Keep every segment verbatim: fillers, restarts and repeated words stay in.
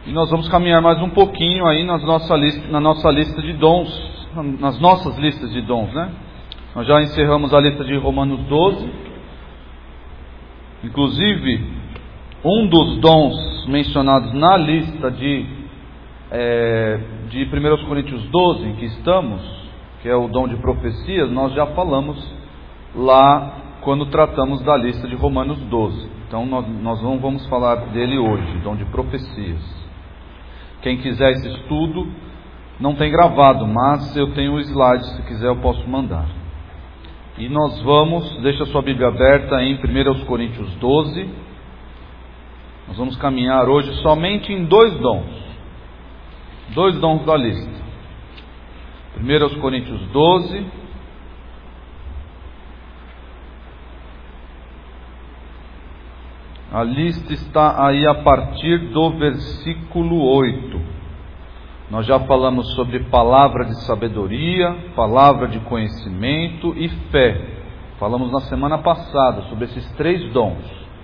E nós vamos caminhar mais um pouquinho aí nas nossa lista, na nossa lista de dons, nas nossas listas de dons, né? Nós já encerramos a lista de Romanos doze. Inclusive, um dos dons mencionados na lista de, é, de primeira Coríntios doze, em que estamos, que é o dom de profecias, nós já falamos lá quando tratamos da lista de Romanos doze. Então nós, nós não vamos falar dele hoje, dom de profecias. Quem quiser esse estudo, não tem gravado, mas eu tenho o slide, se quiser eu posso mandar. E nós vamos, deixa a sua Bíblia aberta em primeira Coríntios doze. Nós vamos caminhar hoje somente em dois dons. Dois dons da lista. primeira Coríntios doze. A lista está aí a partir do versículo oito. Nós já falamos sobre palavra de sabedoria, palavra de conhecimento e fé. Falamos na semana passada sobre esses três dons.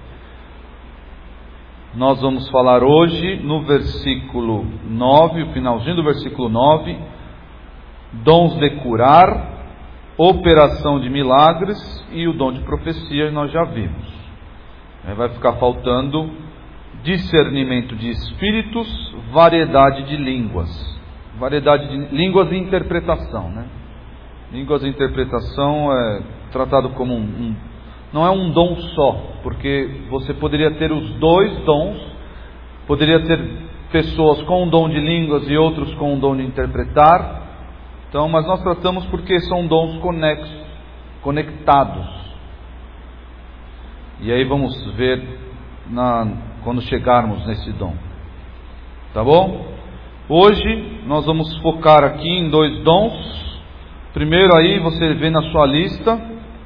Nós vamos falar hoje no versículo nove, o finalzinho do versículo nove, dons de curar, operação de milagres e o dom de profecia, nós já vimos. Vai ficar faltando discernimento de espíritos, variedade de línguas. Variedade de línguas e interpretação, né? Línguas e interpretação é tratado como um, um... não é um dom só, porque você poderia ter os dois dons, poderia ter pessoas com um dom de línguas e outros com um dom de interpretar. Então, mas nós tratamos porque são dons conexos, conectados. E aí vamos ver na, quando chegarmos nesse dom. Tá bom? Hoje nós vamos focar aqui em dois dons. Primeiro aí você vê na sua lista.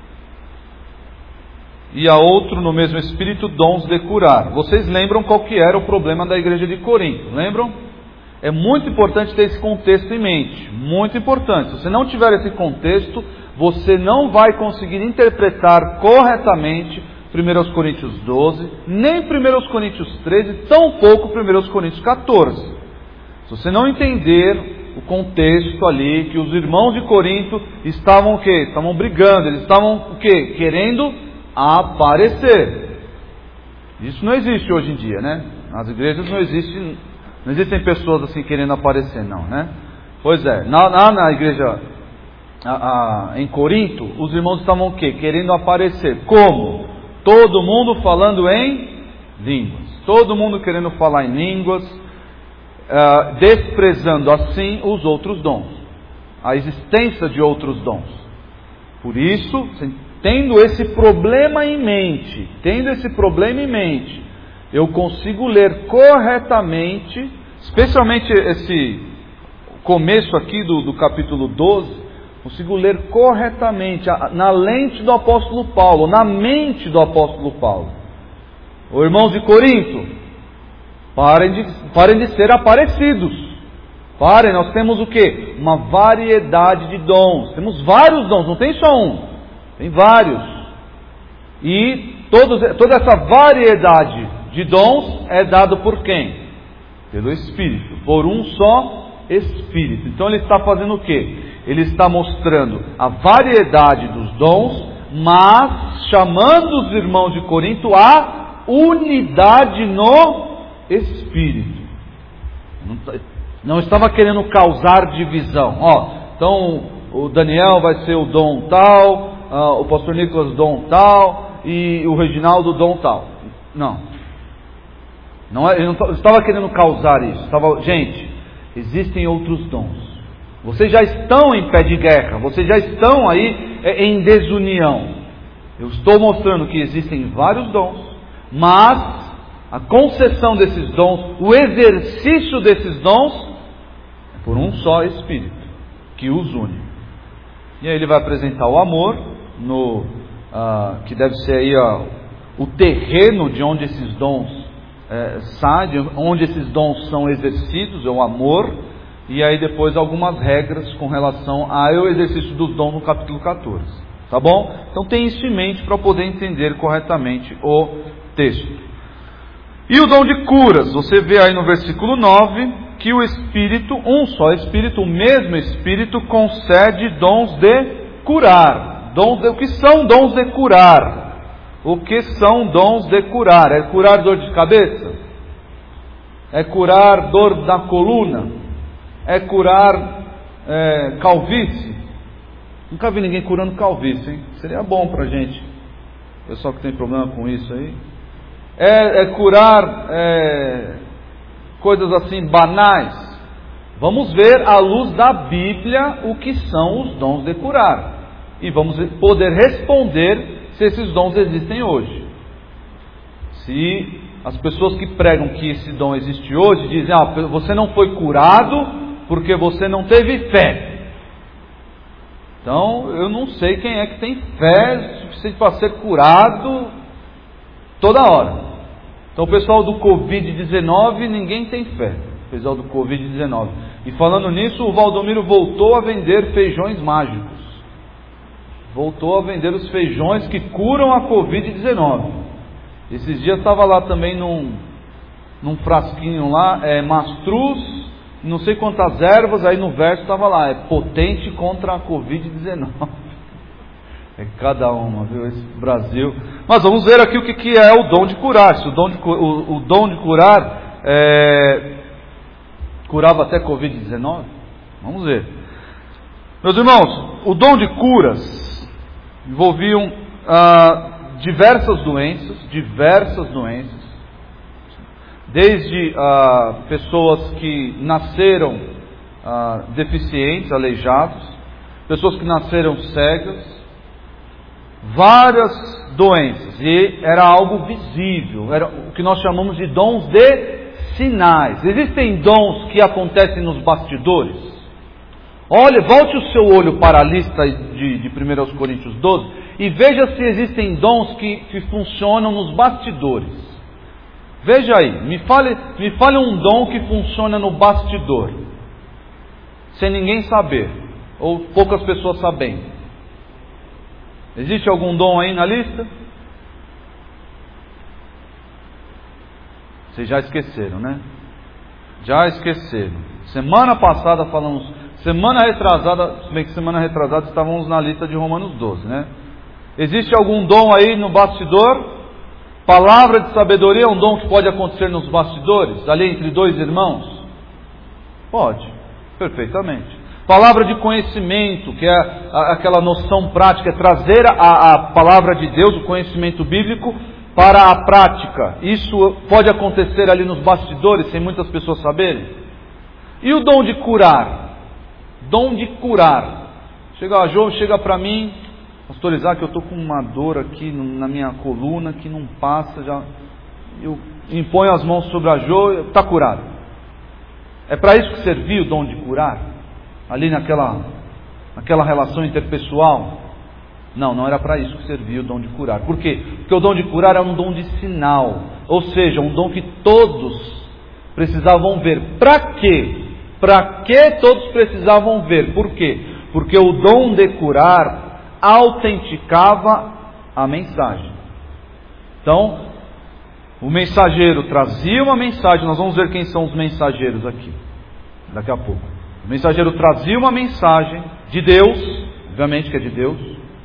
E a outro no mesmo espírito, dons de curar. Vocês lembram qual que era o problema da igreja de Corinto? Lembram? É muito importante ter esse contexto em mente. Muito importante. Se você não tiver esse contexto, você não vai conseguir interpretar corretamente primeira Coríntios doze, nem primeira Coríntios treze, tampouco primeira Coríntios catorze. Se você não entender o contexto ali, que os irmãos de Corinto estavam o quê? Estavam brigando, eles estavam o quê? Querendo aparecer. Isso não existe hoje em dia, né? Nas igrejas não existe, não existem pessoas assim querendo aparecer, não, né? Pois é, na, na, na igreja a, a, em Corinto, os irmãos estavam o quê? Querendo aparecer. Como? Todo mundo falando em línguas. Todo mundo querendo falar em línguas, uh, desprezando assim os outros dons. A existência de outros dons. Por isso, tendo esse problema em mente, tendo esse problema em mente, eu consigo ler corretamente, especialmente esse começo aqui do, do capítulo doze, consigo ler corretamente, na lente do apóstolo Paulo, na mente do apóstolo Paulo. Ô irmãos de Corinto, parem de, parem de ser aparecidos. Parem, nós temos o quê? Uma variedade de dons. Temos vários dons, não tem só um. Tem vários. E todos, toda essa variedade de dons é dado por quem? Pelo Espírito. Por um só Espírito. Então ele está fazendo o quê? Ele está mostrando a variedade dos dons, mas chamando os irmãos de Corinto à unidade no Espírito. Não estava querendo causar divisão. Ó, então o Daniel vai ser o dom tal, uh, o pastor Nicolas o dom tal, e o Reginaldo o dom tal. Não. Não ele não estava querendo causar isso. Estava, gente, existem outros dons. Vocês já estão em pé de guerra, vocês já estão aí em desunião. Eu estou mostrando que existem vários dons, mas a concessão desses dons, o exercício desses dons, é por um só Espírito, que os une. E aí ele vai apresentar o amor, no, uh, que deve ser aí uh, o terreno de onde esses dons uh, saem, onde esses dons são exercidos, é o amor. E aí depois algumas regras com relação ao exercício dos dons no capítulo catorze. Tá bom? Então tem isso em mente para poder entender corretamente o texto. E o dom de curas, você vê aí no versículo nove, que o Espírito, um só Espírito, o mesmo Espírito, concede dons de curar. Dons de, o que são dons de curar? O que são dons de curar? É curar dor de cabeça? É curar dor da coluna? É curar é, calvície? Nunca vi ninguém curando calvície, hein? Seria bom pra gente, pessoal que tem problema com isso aí. É, é curar é, coisas assim banais. Vamos ver à luz da Bíblia o que são os dons de curar. E vamos poder responder se esses dons existem hoje. Se as pessoas que pregam que esse dom existe hoje dizem, ah, você não foi curado porque você não teve fé. Então, eu não sei quem é que tem fé suficiente para ser curado toda hora. Então, o pessoal do covid dezenove, ninguém tem fé. O pessoal do covid dezenove. E falando nisso, o Valdomiro voltou a vender feijões mágicos. Voltou a vender os feijões que curam a covid dezenove. Esses dias estava lá também num, num frasquinho lá, é, mastruz, não sei quantas ervas, aí no verso estava lá, é potente contra a covid dezenove. É cada uma, viu, esse Brasil. Mas vamos ver aqui o que, que é o dom de curar. Se o dom de, o, o dom de curar é, curava até covid dezenove? Vamos ver. Meus irmãos, o dom de curas envolviam ah, diversas doenças, diversas doenças, desde ah, pessoas que nasceram ah, deficientes, aleijados, pessoas que nasceram cegas, várias doenças, e era algo visível, era o que nós chamamos de dons de sinais. Existem dons que acontecem nos bastidores. Olha, volte o seu olho para a lista de, de primeira Coríntios doze e veja se existem dons que, que funcionam nos bastidores. Veja aí, me fale, me fale um dom que funciona no bastidor, sem ninguém saber, ou poucas pessoas sabendo. Existe algum dom aí na lista? Vocês já esqueceram, né? Já esqueceram. Semana passada falamos, semana retrasada, se bem que semana retrasada estávamos na lista de Romanos doze, né? Existe algum dom aí no bastidor? Palavra de sabedoria é um dom que pode acontecer nos bastidores, ali entre dois irmãos? Pode, perfeitamente. Palavra de conhecimento, que é aquela noção prática, é trazer a, a palavra de Deus, o conhecimento bíblico, para a prática. Isso pode acontecer ali nos bastidores, sem muitas pessoas saberem. E o dom de curar? Dom de curar. Chega a Jo, chega para mim, pastor Isaac, eu estou com uma dor aqui na minha coluna que não passa, já. Eu imponho as mãos sobre a Jo, está curado. É para isso que serviu o dom de curar? Ali naquela, naquela relação interpessoal? Não, não era para isso que servia o dom de curar. Por quê? Porque o dom de curar é um dom de sinal, ou seja, um dom que todos precisavam ver. Para quê? Para que todos precisavam ver? Por quê? Porque o dom de curar autenticava a mensagem. Então, o mensageiro trazia uma mensagem. Nós vamos ver quem são os mensageiros aqui, daqui a pouco. O mensageiro trazia uma mensagem de Deus, obviamente que é de Deus,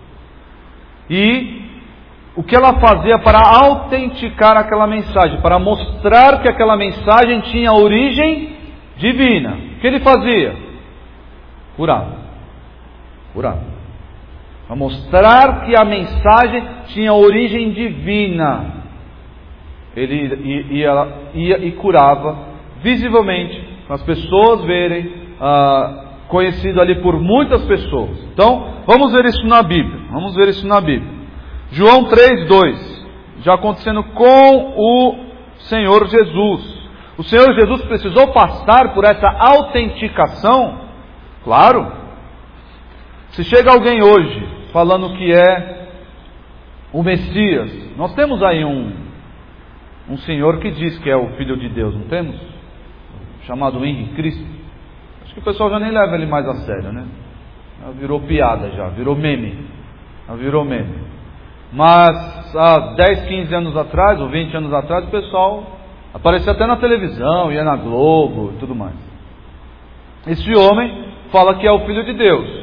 e o que ela fazia para autenticar aquela mensagem, para mostrar que aquela mensagem tinha origem divina. O que ele fazia? Curava. Curava. Para mostrar que a mensagem tinha origem divina, ele ia, ia e curava visivelmente, para as pessoas verem, ah, conhecido ali por muitas pessoas. Então, vamos ver isso na Bíblia. Vamos ver isso na Bíblia. João três, dois. Já acontecendo com o Senhor Jesus. O Senhor Jesus precisou passar por essa autenticação? Claro. Se chega alguém hoje falando que é o Messias, nós temos aí um, um senhor que diz que é o Filho de Deus, não temos? Chamado Henrique Cristo. Acho que o pessoal já nem leva ele mais a sério, né? Já virou piada, já virou meme. Já virou meme. Mas há dez, quinze anos atrás, ou vinte anos atrás, o pessoal Aparecia até na televisão, ia na Globo e tudo mais. Esse homem fala que é o Filho de Deus.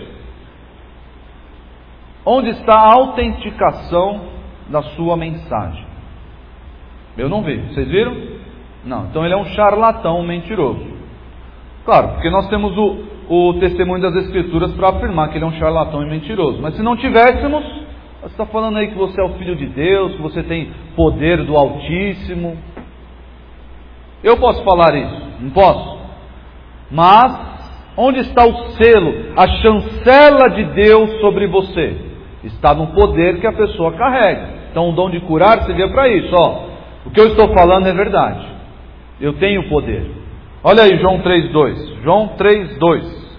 Onde está a autenticação da sua mensagem? Eu não vi. Vocês viram? Não. Então ele é um charlatão, um mentiroso. Claro, porque nós temos o, o testemunho das Escrituras para afirmar que ele é um charlatão e mentiroso. Mas se não tivéssemos, você está falando aí que você é o Filho de Deus, que você tem poder do Altíssimo. Eu posso falar isso? Não posso? Mas, onde está o selo, a chancela de Deus sobre você? Está no poder que a pessoa carrega. Então o dom de curar seria para isso. Ó, o que eu estou falando é verdade. Eu tenho poder. Olha aí João três, dois. João três, dois.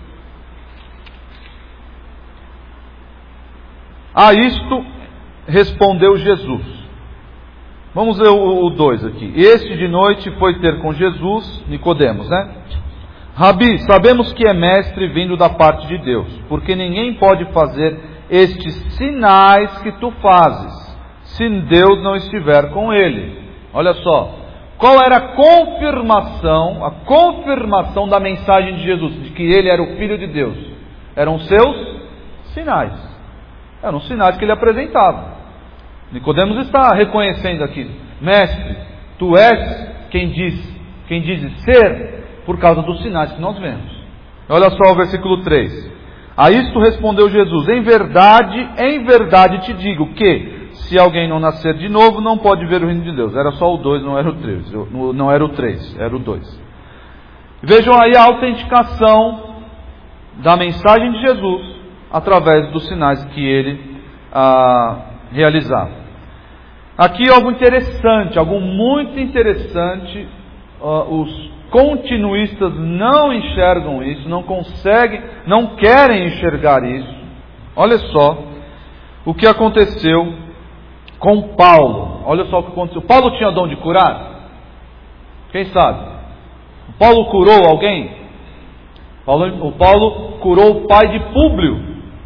A isto respondeu Jesus. Vamos ver o dois aqui. Este de noite foi ter com Jesus, Nicodemos, né? Rabi, sabemos que é mestre vindo da parte de Deus, porque ninguém pode fazer estes sinais que tu fazes, se Deus não estiver com ele. Olha só, qual era a confirmação, a confirmação da mensagem de Jesus, de que ele era o Filho de Deus? Eram seus sinais, eram sinais que ele apresentava. Nicodemos está reconhecendo aqui, mestre, tu és quem diz, quem dizes ser, por causa dos sinais que nós vemos. Olha só o versículo três. A isto respondeu Jesus, em verdade, em verdade te digo que, se alguém não nascer de novo, não pode ver o reino de Deus. Era só o dois, não era o três, não era o três, era o dois. Vejam aí a autenticação da mensagem de Jesus, através dos sinais que ele ah, realizava. Aqui algo interessante, algo muito interessante, ah, os continuistas não enxergam isso, não conseguem, não querem enxergar isso. Olha só o que aconteceu com Paulo. Olha só o que aconteceu. Paulo tinha dom de curar? Quem sabe? Paulo curou alguém? Paulo, o Paulo curou o pai de Públio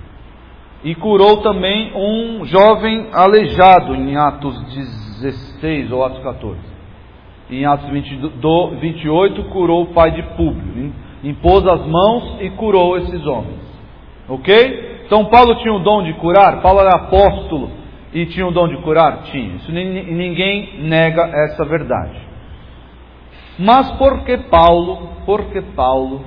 e curou também um jovem aleijado em Atos dezesseis ou Atos quatorze. Em Atos vinte, do, vinte e oito, curou o pai de Públio, impôs as mãos e curou esses homens. Ok? Então Paulo tinha o dom de curar? Paulo era apóstolo e tinha o dom de curar? Tinha. Isso ninguém nega essa verdade. Mas por que Paulo, porque Paulo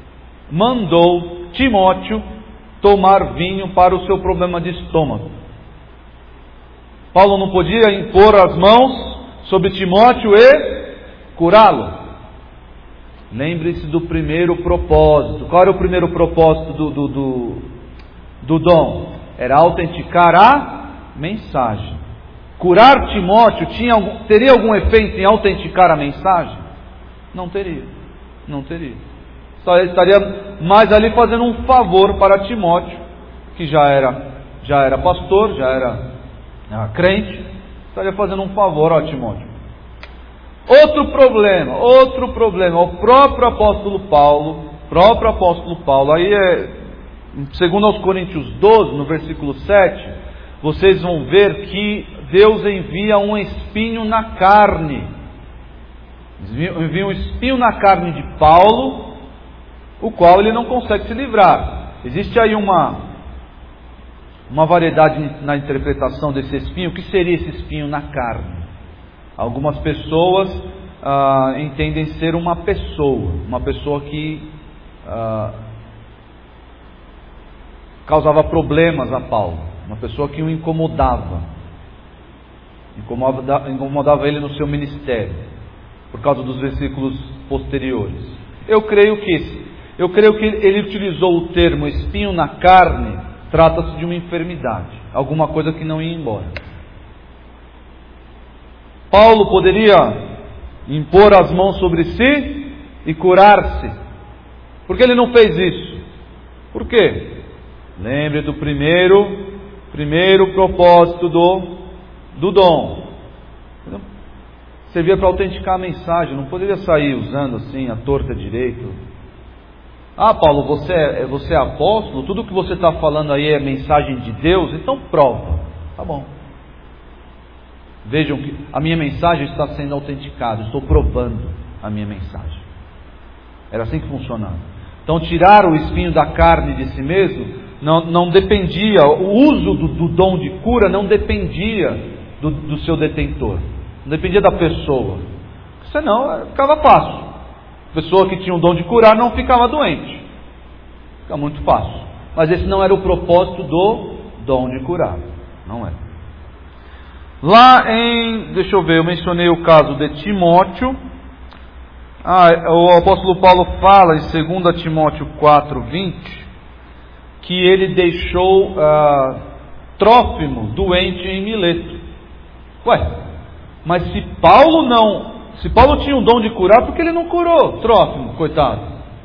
mandou Timóteo tomar vinho para o seu problema de estômago? Paulo não podia impor as mãos sobre Timóteo e curá-lo? Lembre-se do primeiro propósito. Qual era o primeiro propósito do, do, do, do dom? Era autenticar a mensagem. Curar Timóteo tinha, teria algum efeito em autenticar a mensagem? Não teria. Não teria. Só estaria mais ali fazendo um favor para Timóteo, que já era, já era pastor, já era ah, crente. Estaria fazendo um favor a Timóteo. Outro problema, outro problema, o próprio apóstolo Paulo, próprio apóstolo Paulo, aí é, segundo aos Coríntios doze, no versículo sete, vocês vão ver que Deus envia um espinho na carne, envia um espinho na carne de Paulo, o qual ele não consegue se livrar. Existe aí uma Uma variedade na interpretação desse espinho. O que seria esse espinho na carne? Algumas pessoas ah, entendem ser uma pessoa, uma pessoa que ah, causava problemas a Paulo, uma pessoa que o incomodava, incomodava, incomodava ele no seu ministério, por causa dos versículos posteriores. Eu creio que, eu creio que ele utilizou o termo espinho na carne. Trata-se de uma enfermidade, alguma coisa que não ia embora. Paulo poderia impor as mãos sobre si e curar-se. Por que ele não fez isso? Por quê? Lembre do primeiro, primeiro propósito do, do dom. Servia para autenticar a mensagem, não poderia sair usando assim a torta direito. Ah, Paulo, você é, você é apóstolo, tudo que você está falando aí é mensagem de Deus, então prova. Tá bom. Vejam que a minha mensagem está sendo autenticada, estou provando a minha mensagem. Era assim que funcionava. Então tirar o espinho da carne de si mesmo não, não dependia, o uso do, do dom de cura não dependia do, do seu detentor, não dependia da pessoa, senão ficava fácil. A pessoa que tinha o dom de curar não ficava doente, fica muito fácil. Mas esse não era o propósito do dom de curar, não é. Lá em, deixa eu ver, eu mencionei o caso de Timóteo. Ah, o apóstolo Paulo fala em dois Timóteo quatro, vinte, que ele deixou ah, Trófimo doente em Mileto. Ué, mas se Paulo não, se Paulo tinha o dom de curar, por que ele não curou Trófimo, coitado?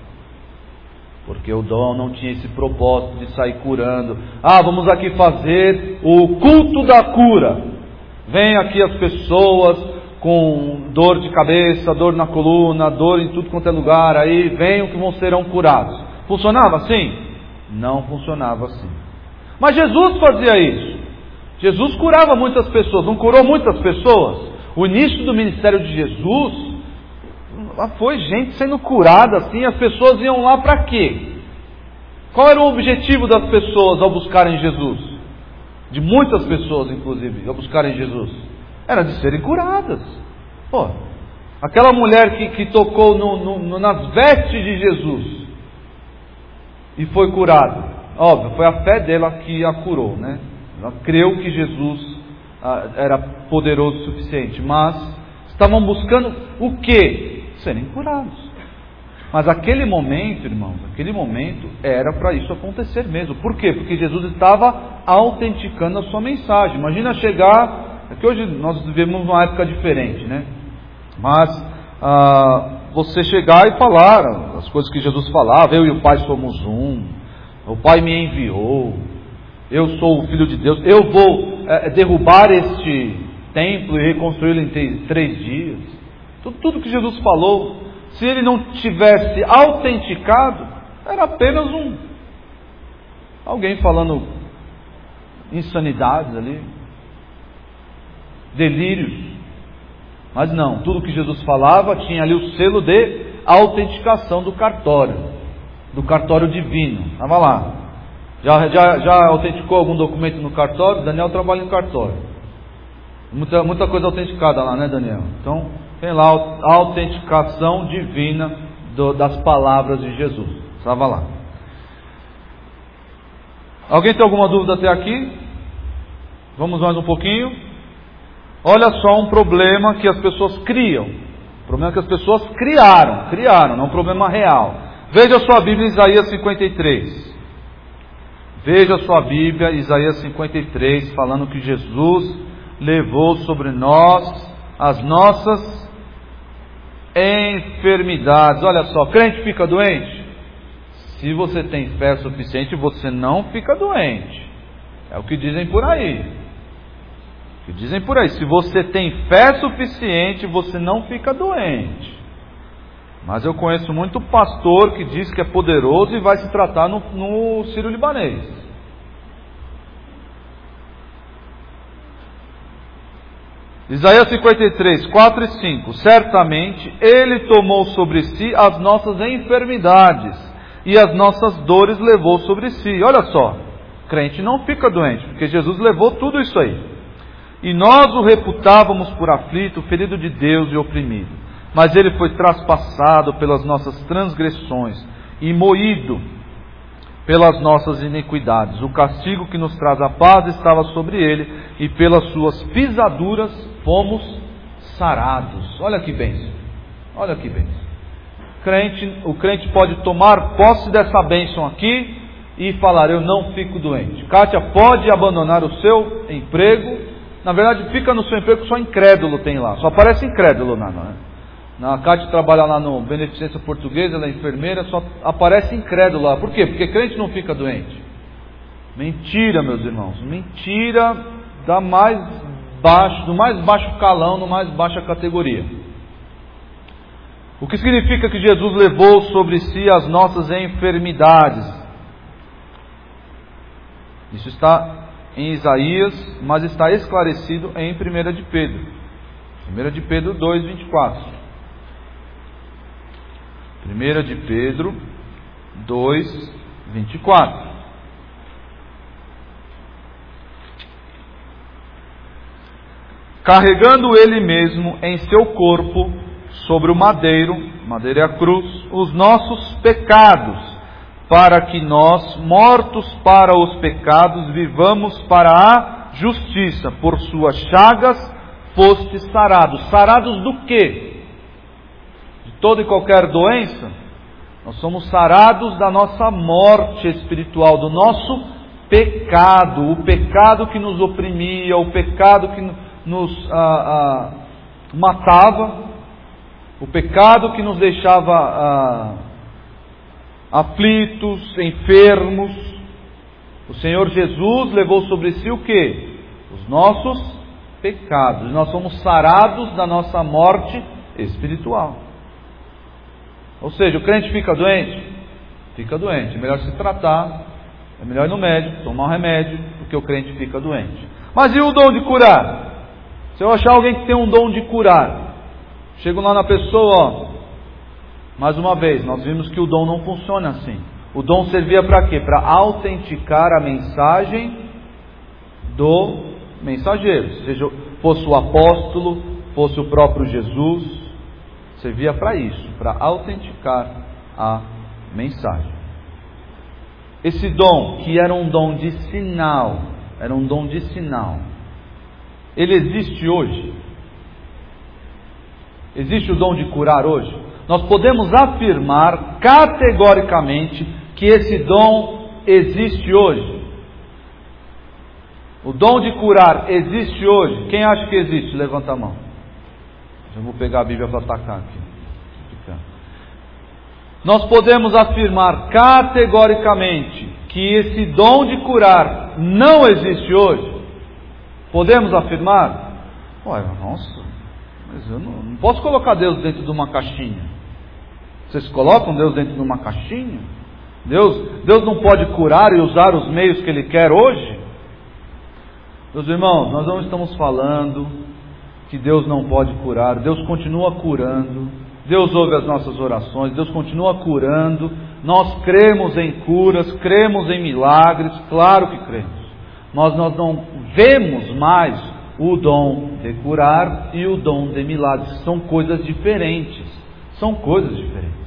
Porque o dom não tinha esse propósito de sair curando. Ah, vamos aqui fazer o culto da cura. Vem aqui as pessoas com dor de cabeça, dor na coluna, dor em tudo quanto é lugar, aí venham que vão serão curados. Funcionava assim? Não funcionava assim. Mas Jesus fazia isso. Jesus curava muitas pessoas, não curou muitas pessoas? O início do ministério de Jesus foi gente sendo curada assim, as pessoas iam lá para quê? Qual era o objetivo das pessoas ao buscarem Jesus? De muitas pessoas, inclusive, ao buscarem Jesus? Era de serem curadas. Pô, aquela mulher que, que tocou no, no, nas vestes de Jesus e foi curada, óbvio, foi a fé dela que a curou, né? Ela creu que Jesus ah, era poderoso o suficiente, mas estavam buscando o quê? Serem curados. Mas aquele momento, irmãos, aquele momento era para isso acontecer mesmo. Por quê? Porque Jesus estava autenticando a sua mensagem. Imagina chegar... É que hoje nós vivemos uma época diferente, né? Mas ah, você chegar e falar as coisas que Jesus falava, eu e o Pai somos um, o Pai me enviou, eu sou o Filho de Deus, eu vou é, derrubar este templo e reconstruí-lo em três dias. Tudo, tudo que Jesus falou, se ele não tivesse autenticado, era apenas um alguém falando insanidades ali, delírios. Mas não, tudo que Jesus falava tinha ali o selo de autenticação do cartório, do cartório divino. Estava lá. Já, já, já autenticou algum documento no cartório? Daniel trabalha em cartório. Muita, muita coisa autenticada lá, né, Daniel? Então, tem lá a autenticação divina do, das palavras de Jesus. Estava lá. Alguém tem alguma dúvida até aqui? Vamos mais um pouquinho. Olha só um problema que as pessoas criam. Um problema que as pessoas criaram. Criaram, não é um problema real. Veja a sua Bíblia, Isaías cinquenta e três. Veja a sua Bíblia, Isaías cinquenta e três, falando que Jesus levou sobre nós as nossas enfermidades. Olha só, crente fica doente? Se você tem fé suficiente, você não fica doente. É o que dizem por aí. Que dizem por aí, se você tem fé suficiente, você não fica doente. Mas eu conheço muito pastor que diz que é poderoso e vai se tratar no, no Sírio-Libanês. Isaías cinquenta e três, quatro e cinco. Certamente Ele tomou sobre si as nossas enfermidades e as nossas dores levou sobre si. Olha só, crente não fica doente, porque Jesus levou tudo isso aí. E nós o reputávamos por aflito, ferido de Deus e oprimido. Mas ele foi traspassado pelas nossas transgressões e moído pelas nossas iniquidades. O castigo que nos traz a paz estava sobre ele, e pelas suas pisaduras fomos sarados. Olha que bênção, olha que bênção. Crente, o crente pode tomar posse dessa bênção aqui e falar, eu não fico doente. Kátia pode abandonar o seu emprego. Na verdade, fica no seu emprego, só incrédulo tem lá. Só aparece incrédulo lá, não é? Na Kátia trabalha lá no Beneficência Portuguesa, ela é enfermeira, só aparece incrédulo lá. Por quê? Porque crente não fica doente. Mentira, meus irmãos. Mentira da mais baixo, do mais baixo calão, no mais baixa categoria. O que significa que Jesus levou sobre si as nossas enfermidades? Isso está em Isaías, mas está esclarecido em primeira de Pedro. primeira de Pedro dois, vinte e quatro. primeira de Pedro dois, vinte e quatro. Carregando ele mesmo em seu corpo, sobre o madeiro, madeira é a cruz, os nossos pecados, para que nós, mortos para os pecados, vivamos para a justiça. Por suas chagas fostes sarados. Sarados do quê? De toda e qualquer doença? Nós somos sarados da nossa morte espiritual, do nosso pecado, o pecado que nos oprimia, o pecado que nos ah, ah, matava, o pecado que nos deixava ah, aflitos, enfermos. O Senhor Jesus levou sobre si o quê? Os nossos pecados. Nós somos sarados da nossa morte espiritual. Ou seja, o crente fica doente? Fica doente. É melhor se tratar, é melhor ir no médico, tomar um remédio, porque o crente fica doente. Mas e o dom de curar? Se eu achar alguém que tem um dom de curar, chego lá na pessoa, ó, mais uma vez, nós vimos que o dom não funciona assim. O dom servia para quê? Para autenticar a mensagem do mensageiro. Seja fosse o apóstolo, fosse o próprio Jesus, servia para isso, para autenticar a mensagem. Esse dom, que era um dom de sinal, era um dom de sinal, ele existe hoje? Existe o dom de curar hoje? Nós podemos afirmar categoricamente que esse dom existe hoje. O dom de curar existe hoje? Quem acha que existe? Levanta a mão. Eu vou pegar a Bíblia para atacar aqui. Nós podemos afirmar categoricamente que esse dom de curar não existe hoje? Podemos afirmar? Ué, nossa, mas eu não, não posso colocar Deus dentro de uma caixinha. Vocês colocam Deus dentro de uma caixinha? Deus, Deus não pode curar e usar os meios que Ele quer hoje? Meus irmãos, nós não estamos falando que Deus não pode curar. Deus continua curando. Deus ouve as nossas orações. Deus continua curando. Nós cremos em curas, cremos em milagres, claro que cremos. Mas nós não vemos mais o dom de curar e o dom de milagres. São coisas diferentes. São coisas diferentes.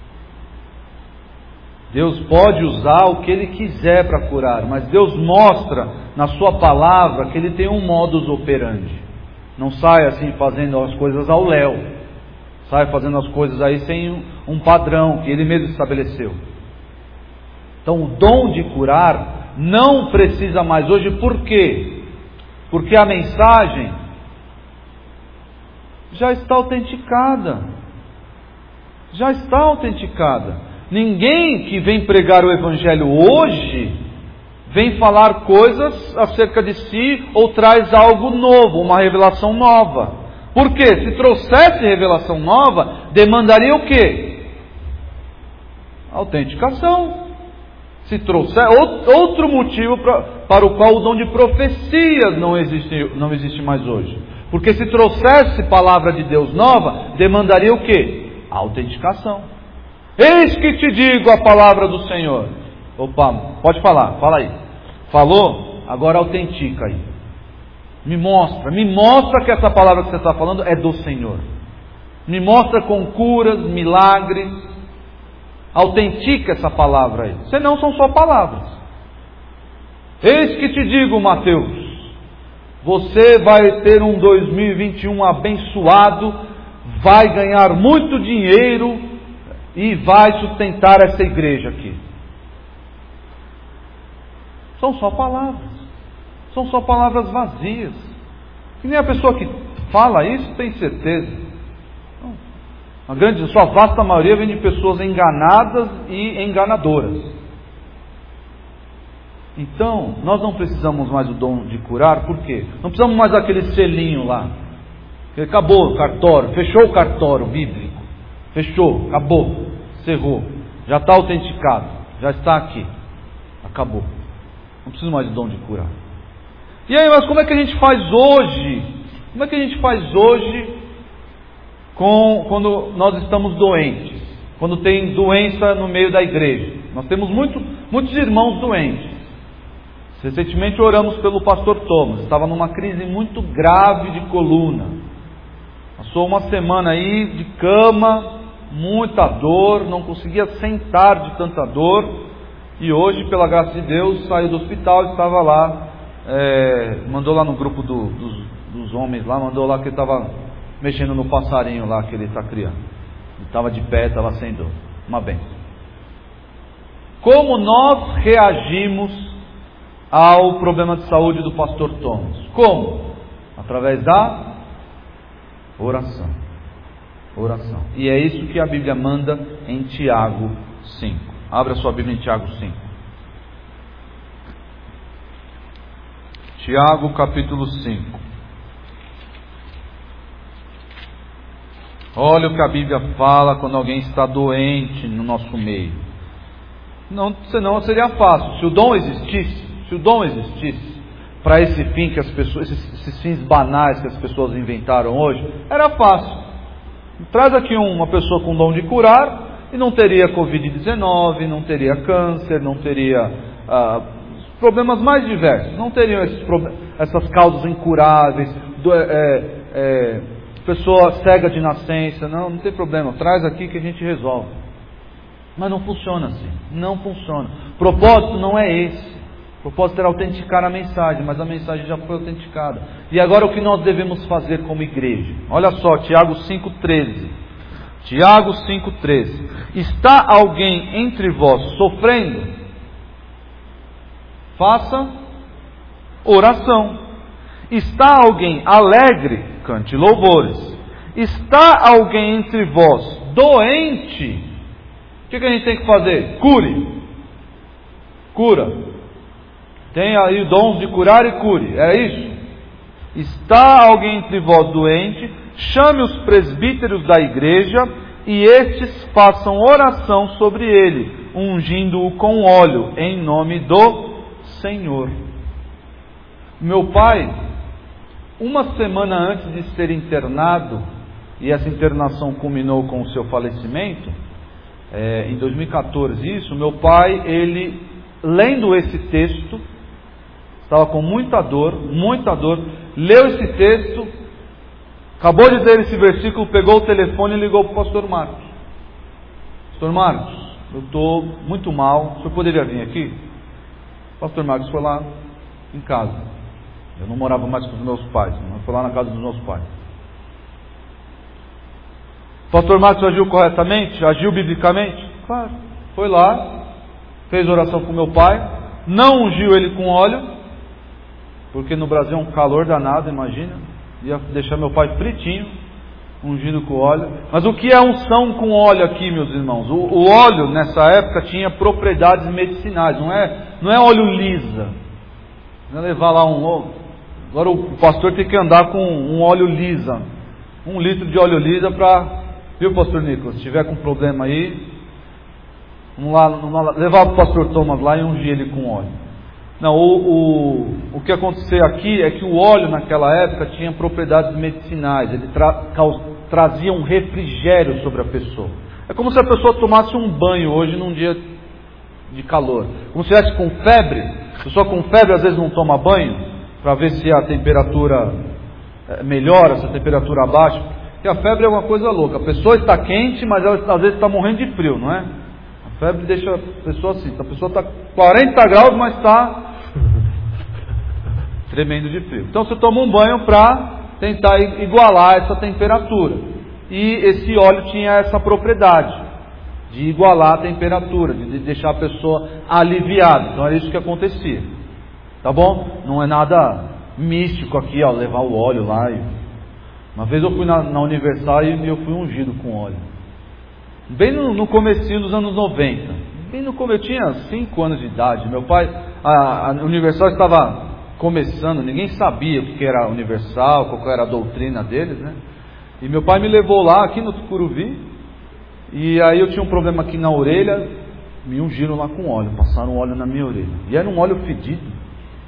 Deus pode usar o que Ele quiser para curar, mas Deus mostra na sua palavra que Ele tem um modus operandi. Não sai assim fazendo as coisas ao léu. Sai fazendo as coisas aí sem um padrão que Ele mesmo estabeleceu. Então o dom de curar não precisa mais hoje. Por quê? Porque a mensagem já está autenticada. Já está autenticada. Ninguém que vem pregar o Evangelho hoje vem falar coisas acerca de si ou traz algo novo, uma revelação nova. Por quê? Se trouxesse revelação nova, demandaria o quê? Autenticação. Se trouxer outro motivo pra, para o qual o dom de profecias não existe, não existe mais hoje. Porque se trouxesse palavra de Deus nova, demandaria o quê? Autenticação. Eis que te digo a palavra do Senhor. Opa, pode falar, fala aí. Falou? Agora autentica aí. Me mostra, me mostra que essa palavra que você está falando é do Senhor. Me mostra com curas, milagres. Autentica essa palavra aí. Senão são só palavras. Eis que te digo, Mateus, você vai ter um dois mil e vinte e um abençoado, vai ganhar muito dinheiro e vai sustentar essa igreja aqui. São só palavras. São só palavras vazias. E nem a pessoa que fala isso tem certeza. A grande, a sua vasta maioria vem de pessoas enganadas e enganadoras. Então, nós não precisamos mais do dom de curar. Por quê? Não precisamos mais daquele selinho lá. Acabou o cartório, fechou o cartório bíblico. Fechou, acabou, cerrou. Já está autenticado, já está aqui. Acabou. Não preciso mais de dom de curar. E aí, mas como é que a gente faz hoje? Como é que a gente faz hoje com, quando nós estamos doentes? Quando tem doença no meio da igreja? Nós temos muito, muitos irmãos doentes. Recentemente oramos pelo pastor Thomas. Estava numa crise muito grave de coluna. Passou uma semana aí de cama, muita dor, não conseguia sentar de tanta dor. E hoje, pela graça de Deus, saiu do hospital e estava lá. É, mandou lá no grupo do, dos, dos homens lá, mandou lá que ele estava mexendo no passarinho lá que ele está criando. Ele estava de pé, estava sem dor. Uma bênção. Como nós reagimos ao problema de saúde do pastor Thomas? Como? Através da oração. Oração. E é isso que a Bíblia manda em Tiago cinco. Abra sua Bíblia em Tiago cinco. Tiago capítulo cinco. Olha o que a Bíblia fala quando alguém está doente no nosso meio. Não, senão seria fácil. Se o dom existisse, se o dom existisse, para esse fim que as pessoas, esses, esses fins banais que as pessoas inventaram hoje, era fácil. Traz aqui uma pessoa com dom de curar e não teria covid dezenove, não teria câncer, não teria ah, problemas mais diversos, não teriam esses, essas causas incuráveis, do, é, é, pessoa cega de nascença, não, não tem problema, traz aqui que a gente resolve. Mas não funciona assim, não funciona. O propósito não é esse. O propósito era autenticar a mensagem, mas a mensagem já foi autenticada. E agora o que nós devemos fazer como igreja? Olha só, Tiago cinco, treze. Tiago cinco, treze. Está alguém entre vós sofrendo? Faça oração. Está alguém alegre? Cante louvores. Está alguém entre vós doente? O que, que a gente tem que fazer? Cure. Cura. Tem aí dons de curar e cure. É isso? Está alguém entre vós doente? Chame os presbíteros da igreja e estes façam oração sobre ele, ungindo-o com óleo, em nome do Senhor. Meu pai, uma semana antes de ser internado, e essa internação culminou com o seu falecimento, é, em dois mil e catorze, isso, meu pai, ele, lendo esse texto, estava com muita dor, muita dor, leu esse texto, acabou de ler esse versículo, pegou o telefone e ligou para o pastor Marcos. Pastor Marcos, eu estou muito mal, o senhor poderia vir aqui? O pastor Marcos foi lá em casa. Eu não morava mais com os meus pais, mas foi lá na casa dos meus pais. O pastor Marcos agiu corretamente? Agiu biblicamente? Claro. Foi lá, fez oração com meu pai, não ungiu ele com óleo, porque no Brasil é um calor danado, imagina. Ia deixar meu pai fritinho, ungido com óleo. Mas o que é unção com óleo aqui, meus irmãos? O, o óleo nessa época tinha propriedades medicinais, não é, não é óleo lisa. Não é levar lá um... Agora o pastor tem que andar com um óleo lisa, um litro de óleo lisa para... Viu, pastor Nicolas? Se tiver com problema aí, vamos lá, vamos lá levar o pastor Thomas lá e ungir ele com óleo. Não, o, o, o que aconteceu aqui é que o óleo naquela época tinha propriedades medicinais, ele tra, trazia um refrigério sobre a pessoa. É como se a pessoa tomasse um banho hoje num dia de calor. Como se estivesse com febre, a pessoa com febre às vezes não toma banho, para ver se a temperatura melhora, se a temperatura baixa. Porque a febre é uma coisa louca, a pessoa está quente, mas ela às vezes está morrendo de frio, não é? A febre deixa a pessoa assim, a pessoa está quarenta graus, mas está tremendo de frio. Então você toma um banho para tentar igualar essa temperatura. E esse óleo tinha essa propriedade de igualar a temperatura, de deixar a pessoa aliviada. Então era isso que acontecia. Tá bom? Não é nada místico aqui, ó, levar o óleo lá. E... Uma vez eu fui na, na Universal e eu fui ungido com óleo. Bem no, no comecinho dos anos noventa. Bem no começo, eu tinha cinco anos de idade. Meu pai, a, a Universal estava começando, ninguém sabia o que era Universal, qual era a doutrina deles, né? E meu pai me levou lá, aqui no Tucuruvi, e aí eu tinha um problema aqui na orelha, me ungiram lá com óleo, passaram óleo na minha orelha. E era um óleo fedido.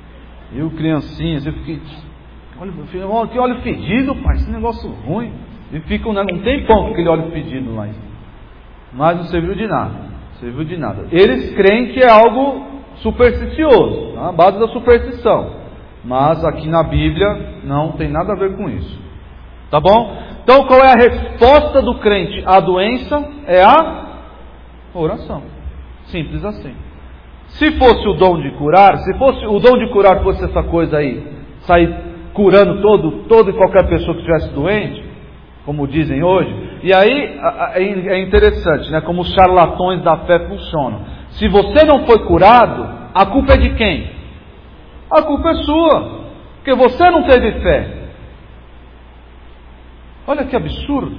Eu, criancinha, eu fiquei, olha, que óleo fedido, pai, esse negócio ruim. E fica um, um tempão com aquele óleo fedido lá. Mas não serviu de nada, não serviu de nada. Eles creem que é algo supersticioso, tá? A base da superstição. Mas aqui na Bíblia não tem nada a ver com isso. Tá bom? Então qual é a resposta do crente à doença? É a oração. Simples assim. Se fosse o dom de curar, se fosse o dom de curar fosse essa coisa aí, sair curando todo, todo e qualquer pessoa que estivesse doente, como dizem hoje, e aí é interessante, né? Como os charlatões da fé funcionam. Se você não foi curado, a culpa é de quem? A culpa é sua, porque você não teve fé. Olha que absurdo.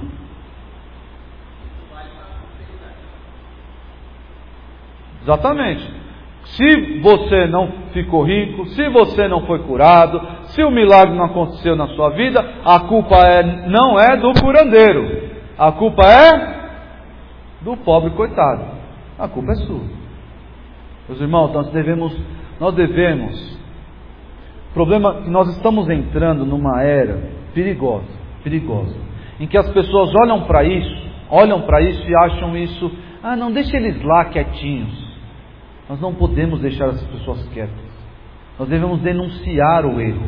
Exatamente. Se você não ficou rico, se você não foi curado, se o milagre não aconteceu na sua vida, a culpa é, não é do curandeiro, a culpa é do pobre coitado. A culpa é sua. Meus irmãos, nós devemos, nós devemos. O problema é que nós estamos entrando numa era perigosa, perigosa, em que as pessoas olham para isso, olham para isso e acham isso, ah, não, deixa eles lá quietinhos. Nós não podemos deixar essas pessoas quietas. Nós devemos denunciar o erro.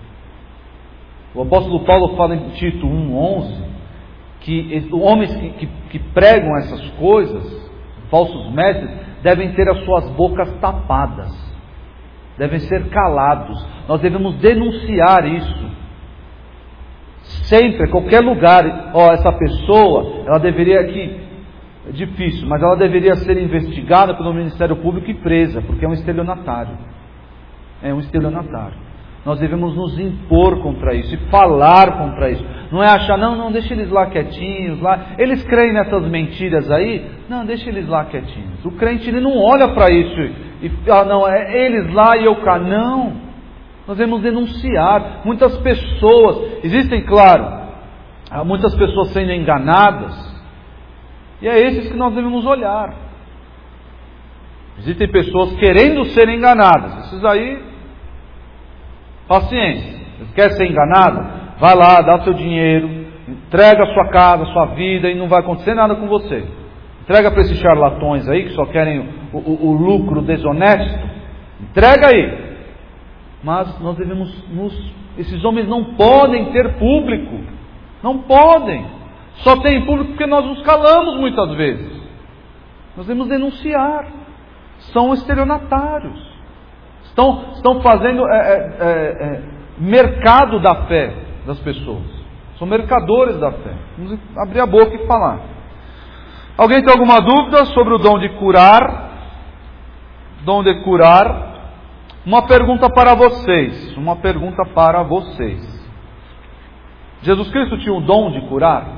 O apóstolo Paulo fala em Tito um, onze, que homens que, que, que pregam essas coisas, falsos mestres, devem ter as suas bocas tapadas, devem ser calados. Nós devemos denunciar isso. Sempre, em qualquer lugar, ó, essa pessoa, ela deveria aqui, é difícil, mas ela deveria ser investigada pelo Ministério Público e presa, porque é um estelionatário. É um estelionatário. Nós devemos nos impor contra isso e falar contra isso. Não é achar, não, não, deixa eles lá quietinhos, lá. Eles creem nessas mentiras aí, não, deixa eles lá quietinhos. O crente, ele não olha para isso e, ah, não, é eles lá e eu cá. Não. Nós devemos denunciar. Muitas pessoas, existem, claro, muitas pessoas sendo enganadas. E é esses que nós devemos olhar. Existem pessoas querendo ser enganadas. Esses aí, paciência. Você quer ser enganado? Vai lá, dá seu dinheiro, entrega a sua casa, a sua vida e não vai acontecer nada com você. Entrega para esses charlatões aí que só querem o, o, o lucro desonesto. Entrega aí. Mas nós devemos nos... Esses homens não podem ter público. Não podem. Só tem público porque nós nos calamos muitas vezes. Nós devemos denunciar. São estelionatários. Estão, estão fazendo é, é, é, mercado da fé das pessoas. São mercadores da fé. Vamos abrir a boca e falar. Alguém tem alguma dúvida sobre o dom de curar? Dom de curar. Uma pergunta para vocês. Uma pergunta para vocês. Jesus Cristo tinha o dom de curar?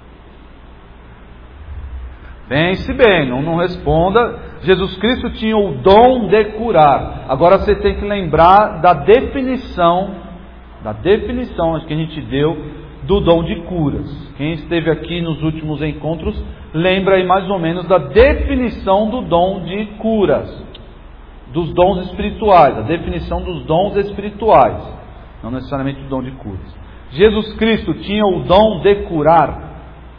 Pense bem, não, não responda. Jesus Cristo tinha o dom de curar. Agora você tem que lembrar da definição, da definição que a gente deu do dom de curas. Quem esteve aqui nos últimos encontros, lembra aí mais ou menos da definição do dom de curas, dos dons espirituais, a definição dos dons espirituais, não necessariamente o dom de curas. Jesus Cristo tinha o dom de curar.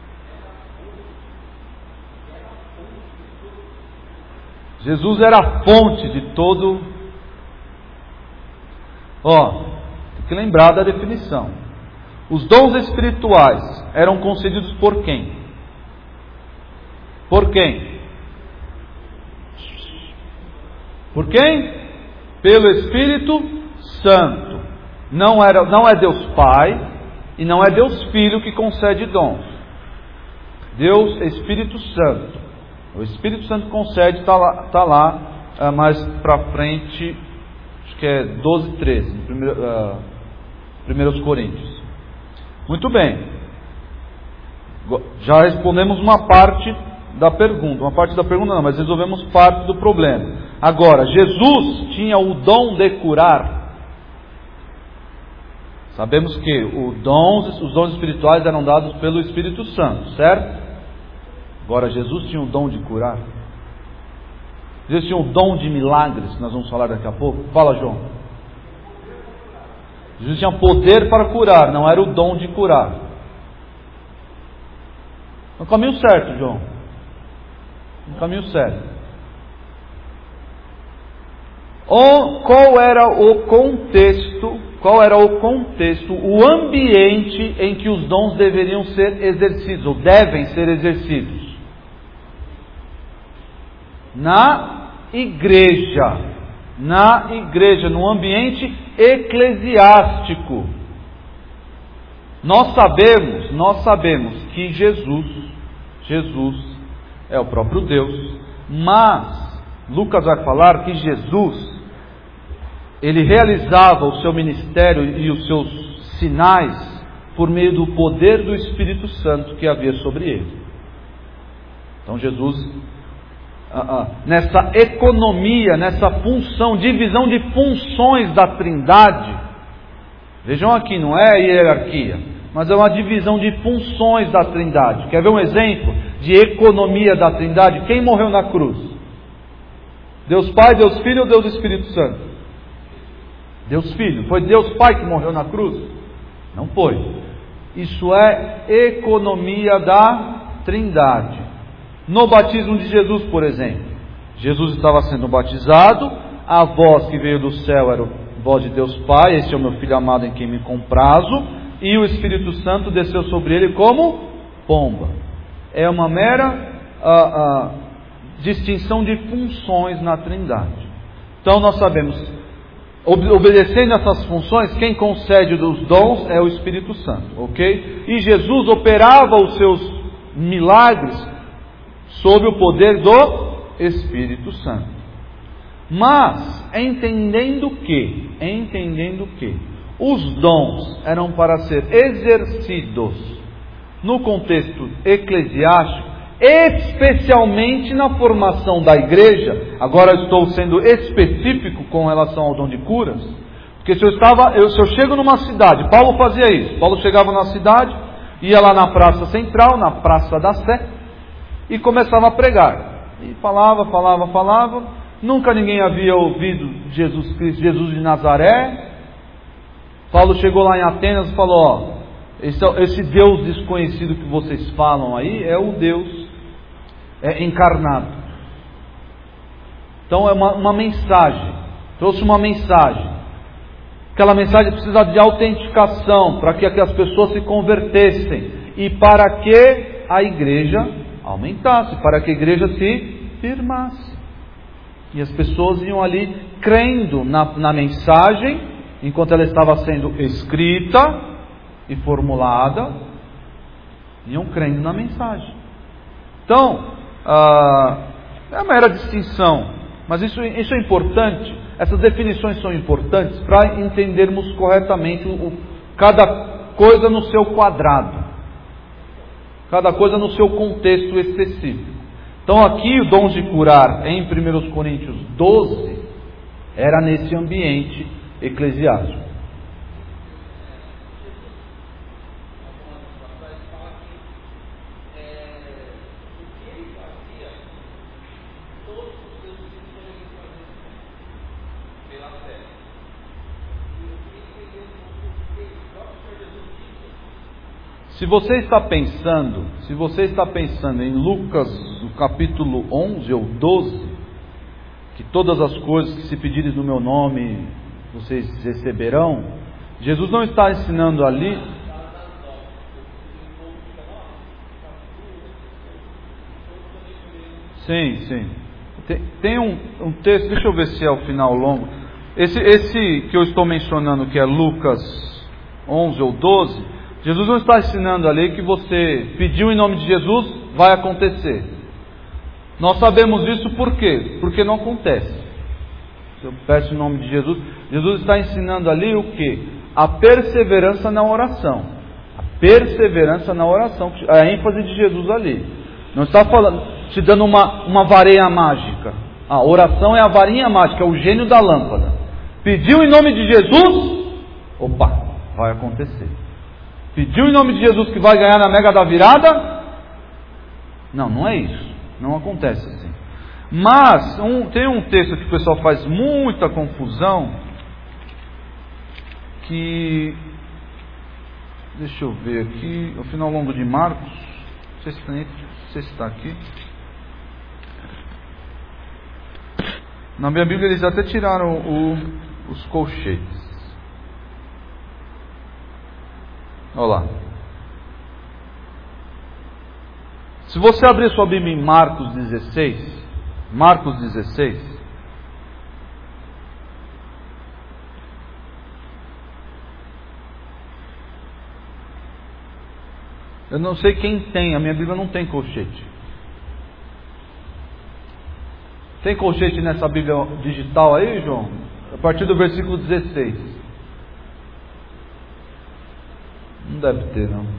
Jesus era a fonte de todo... Ó, tem que lembrar da definição. Os dons espirituais eram concedidos por quem? Por quem? Por quem? Pelo Espírito Santo. Não, era, não é Deus Pai e não é Deus Filho que concede dons. Deus é Espírito Santo. O Espírito Santo concede, está lá, tá lá uh, mais para frente, acho que é doze, treze, no primeiro, uh, primeiros Coríntios. Muito bem. Já respondemos uma parte da pergunta. Uma parte da pergunta não, mas resolvemos parte do problema. Agora, Jesus tinha o dom de curar. Sabemos que o dons, os dons espirituais eram dados pelo Espírito Santo, certo? Agora, Jesus tinha o dom de curar. Jesus tinha o dom de milagres, que nós vamos falar daqui a pouco. Fala, João. Jesus tinha poder para curar, não era o dom de curar. No caminho certo, João. No caminho certo. O, qual era o contexto, qual era o contexto, o ambiente em que os dons deveriam ser exercidos, ou devem ser exercidos? Na igreja, na igreja, no ambiente eclesiástico. Nós sabemos, nós sabemos que Jesus, Jesus é o próprio Deus, mas Lucas vai falar que Jesus, ele realizava o seu ministério e os seus sinais por meio do poder do Espírito Santo que havia sobre ele. Então Jesus, ah, ah, nessa economia, nessa função, divisão de funções da Trindade, vejam aqui, não é hierarquia, mas é uma divisão de funções da Trindade. Quer ver um exemplo de economia da Trindade? Quem morreu na cruz? Deus Pai, Deus Filho ou Deus Espírito Santo? Deus Filho. Foi Deus Pai que morreu na cruz? Não foi. Isso é economia da Trindade. No batismo de Jesus, por exemplo, Jesus estava sendo batizado, a voz que veio do céu era a voz de Deus Pai, esse é o meu Filho amado em quem me comprazo, e o Espírito Santo desceu sobre ele como pomba. É uma mera ah, ah, distinção de funções na Trindade. Então nós sabemos, obedecendo essas funções, quem concede os dons é o Espírito Santo, ok? E Jesus operava os seus milagres sob o poder do Espírito Santo. Mas, entendendo que, entendendo que, os dons eram para ser exercidos no contexto eclesiástico, especialmente na formação da igreja. Agora estou sendo específico com relação ao dom de curas, porque se eu estava, eu, se eu chego numa cidade, Paulo fazia isso, Paulo chegava na cidade, ia lá na praça central, na Praça da Sé, e começava a pregar, e falava, falava, falava, nunca ninguém havia ouvido Jesus Cristo, Jesus de Nazaré. Paulo chegou lá em Atenas e falou, ó, esse, esse Deus desconhecido que vocês falam aí, é o Deus é encarnado. Então é uma, uma mensagem, trouxe uma mensagem. Aquela mensagem precisa de autenticação, para que, que as pessoas se convertessem, e para que a igreja aumentasse, para que a igreja se firmasse. E as pessoas iam ali crendo na, na mensagem, enquanto ela estava sendo escrita e formulada, iam crendo na mensagem. Então, ah, é uma mera distinção, mas isso, isso é importante, essas definições são importantes para entendermos corretamente o, o, cada coisa no seu quadrado, cada coisa no seu contexto específico. Então aqui o dom de curar em primeira Coríntios doze era nesse ambiente eclesiástico. Se você está pensando, se você está pensando em Lucas, no capítulo onze ou doze, que todas as coisas que se pedirem no meu nome, vocês receberão, Jesus não está ensinando ali. Sim, sim. Tem, tem um, um texto, deixa eu ver se é o final longo. Esse, esse que eu estou mencionando, que é Lucas onze ou doze, Jesus não está ensinando ali que você pediu em nome de Jesus, vai acontecer. Nós sabemos isso por quê? Porque não acontece. Se eu peço em nome de Jesus, Jesus está ensinando ali o quê? A perseverança na oração. A perseverança na oração, a ênfase de Jesus ali. Não está falando, te dando uma, uma varinha mágica. A oração é a varinha mágica, é o gênio da lâmpada. Pediu em nome de Jesus, opa, vai acontecer. Pediu em nome de Jesus que vai ganhar na mega da virada? Não, não é isso. Não acontece assim. Mas um, tem um texto que o pessoal faz muita confusão, que, deixa eu ver aqui, o final longo de Marcos, não sei se, tem, não sei se está aqui. Na minha Bíblia eles até tiraram o, os colchetes. Olha lá. Se você abrir sua Bíblia em Marcos dezesseis, Marcos dezesseis, eu não sei quem tem, a minha Bíblia não tem colchete. Tem colchete nessa Bíblia digital aí, João? A partir do versículo dezesseis. Não deve ter, não.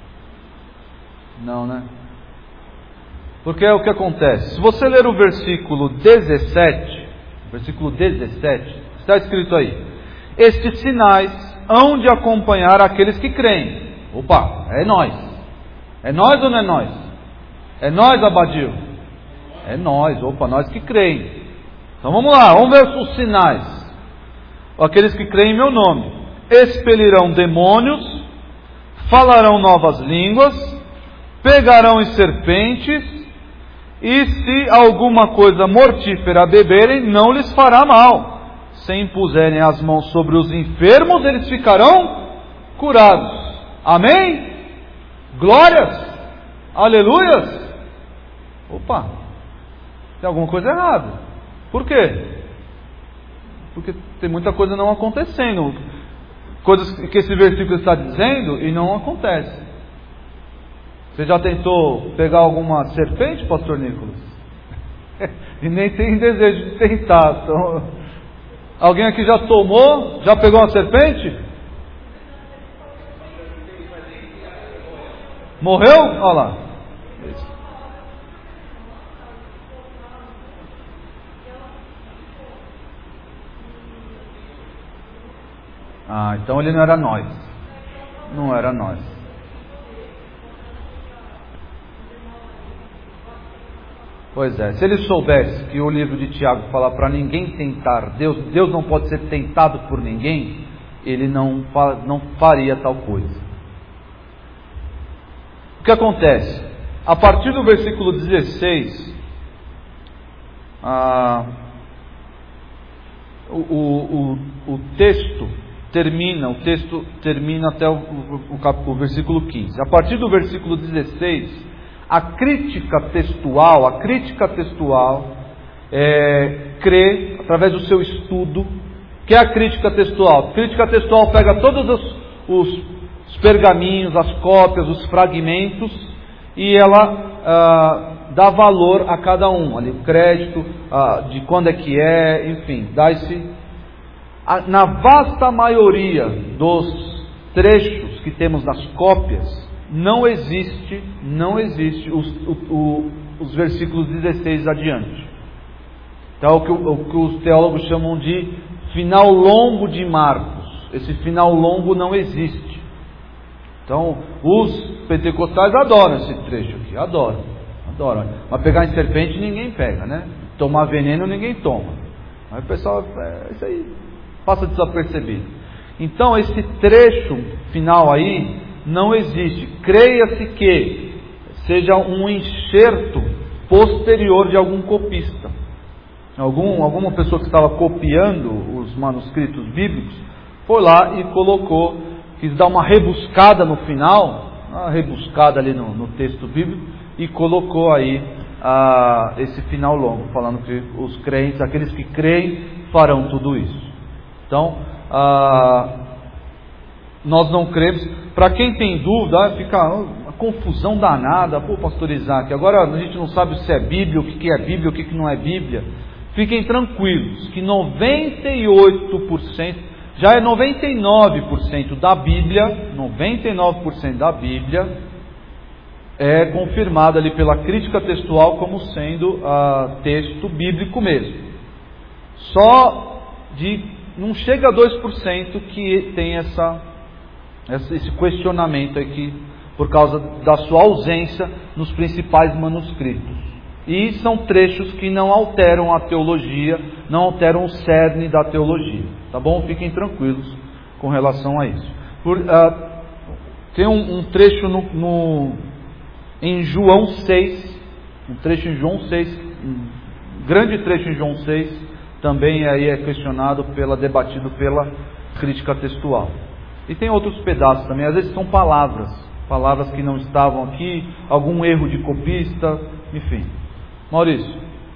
Não, né? Porque é o que acontece. Se você ler o versículo dezessete, versículo dezessete, está escrito aí: estes sinais hão de acompanhar aqueles que creem. Opa, é nós. É nós ou não é nós? É nós, Abadio? É nós, opa, nós que creem. Então vamos lá, vamos ver os sinais. Aqueles que creem em meu nome expelirão demônios, falarão novas línguas, pegarão em serpentes, e se alguma coisa mortífera beberem, não lhes fará mal. Se impuserem as mãos sobre os enfermos, eles ficarão curados. Amém? Glórias! Aleluias! Opa, tem alguma coisa errada. Por quê? Porque tem muita coisa não acontecendo. Coisas que esse versículo está dizendo e não acontece. Você já tentou pegar alguma serpente, pastor Nicolas? E nem tem desejo de tentar. Então, alguém aqui já tomou? Já pegou uma serpente? Morreu? Olha lá. Ah, então ele não era nós. Não era nós. Pois é, se ele soubesse que o livro de Tiago fala para ninguém tentar Deus, Deus não pode ser tentado por ninguém, ele não, não faria tal coisa. O que acontece? A partir do versículo dezesseis, ah, o, o, o, o texto termina, o texto termina até o, o, o, o versículo quinze. A partir do versículo dezesseis, a crítica textual, a crítica textual é, crê, através do seu estudo, que é a crítica textual. A crítica textual pega todos os, os, os pergaminhos, as cópias, os fragmentos, e ela ah, dá valor a cada um, ali, o crédito, ah, de quando é que é, enfim, dá esse... Na vasta maioria dos trechos que temos nas cópias, não existe, não existe os, o, o, os versículos dezesseis adiante. Então, o que, o que os teólogos chamam de final longo de Marcos. Esse final longo não existe. Então, os pentecostais adoram esse trecho aqui, adoram, adoram. Mas pegar em serpente ninguém pega, né? Tomar veneno ninguém toma. Mas o pessoal, é, isso aí passa desapercebido. Então, esse trecho final aí não existe. Creia-se que seja um enxerto posterior de algum copista. Algum, alguma pessoa que estava copiando os manuscritos bíblicos foi lá e colocou, quis dar uma rebuscada no final, uma rebuscada ali no, no texto bíblico, e colocou aí ah, esse final longo, falando que os crentes, aqueles que creem, farão tudo isso. Então, ah, nós não cremos. Para quem tem dúvida, fica uma confusão danada. Pô, pastor Isaac, agora a gente não sabe se é Bíblia, o que é Bíblia, o que não é Bíblia. Fiquem tranquilos, que noventa e oito por cento, já é noventa e nove por cento da Bíblia, noventa e nove por cento da Bíblia é confirmada ali pela crítica textual como sendo ah, texto bíblico mesmo. Só de não chega a dois por cento que tem essa, esse questionamento aqui, por causa da sua ausência nos principais manuscritos. E são trechos que não alteram a teologia, não alteram o cerne da teologia. Tá bom? Fiquem tranquilos com relação a isso. Por, uh, tem um, um trecho no, no, em João seis, um trecho em João seis, um grande trecho em João seis, também aí é questionado, pela, debatido pela crítica textual. E tem outros pedaços também, às vezes são palavras, palavras que não estavam aqui, algum erro de copista, enfim. Maurício.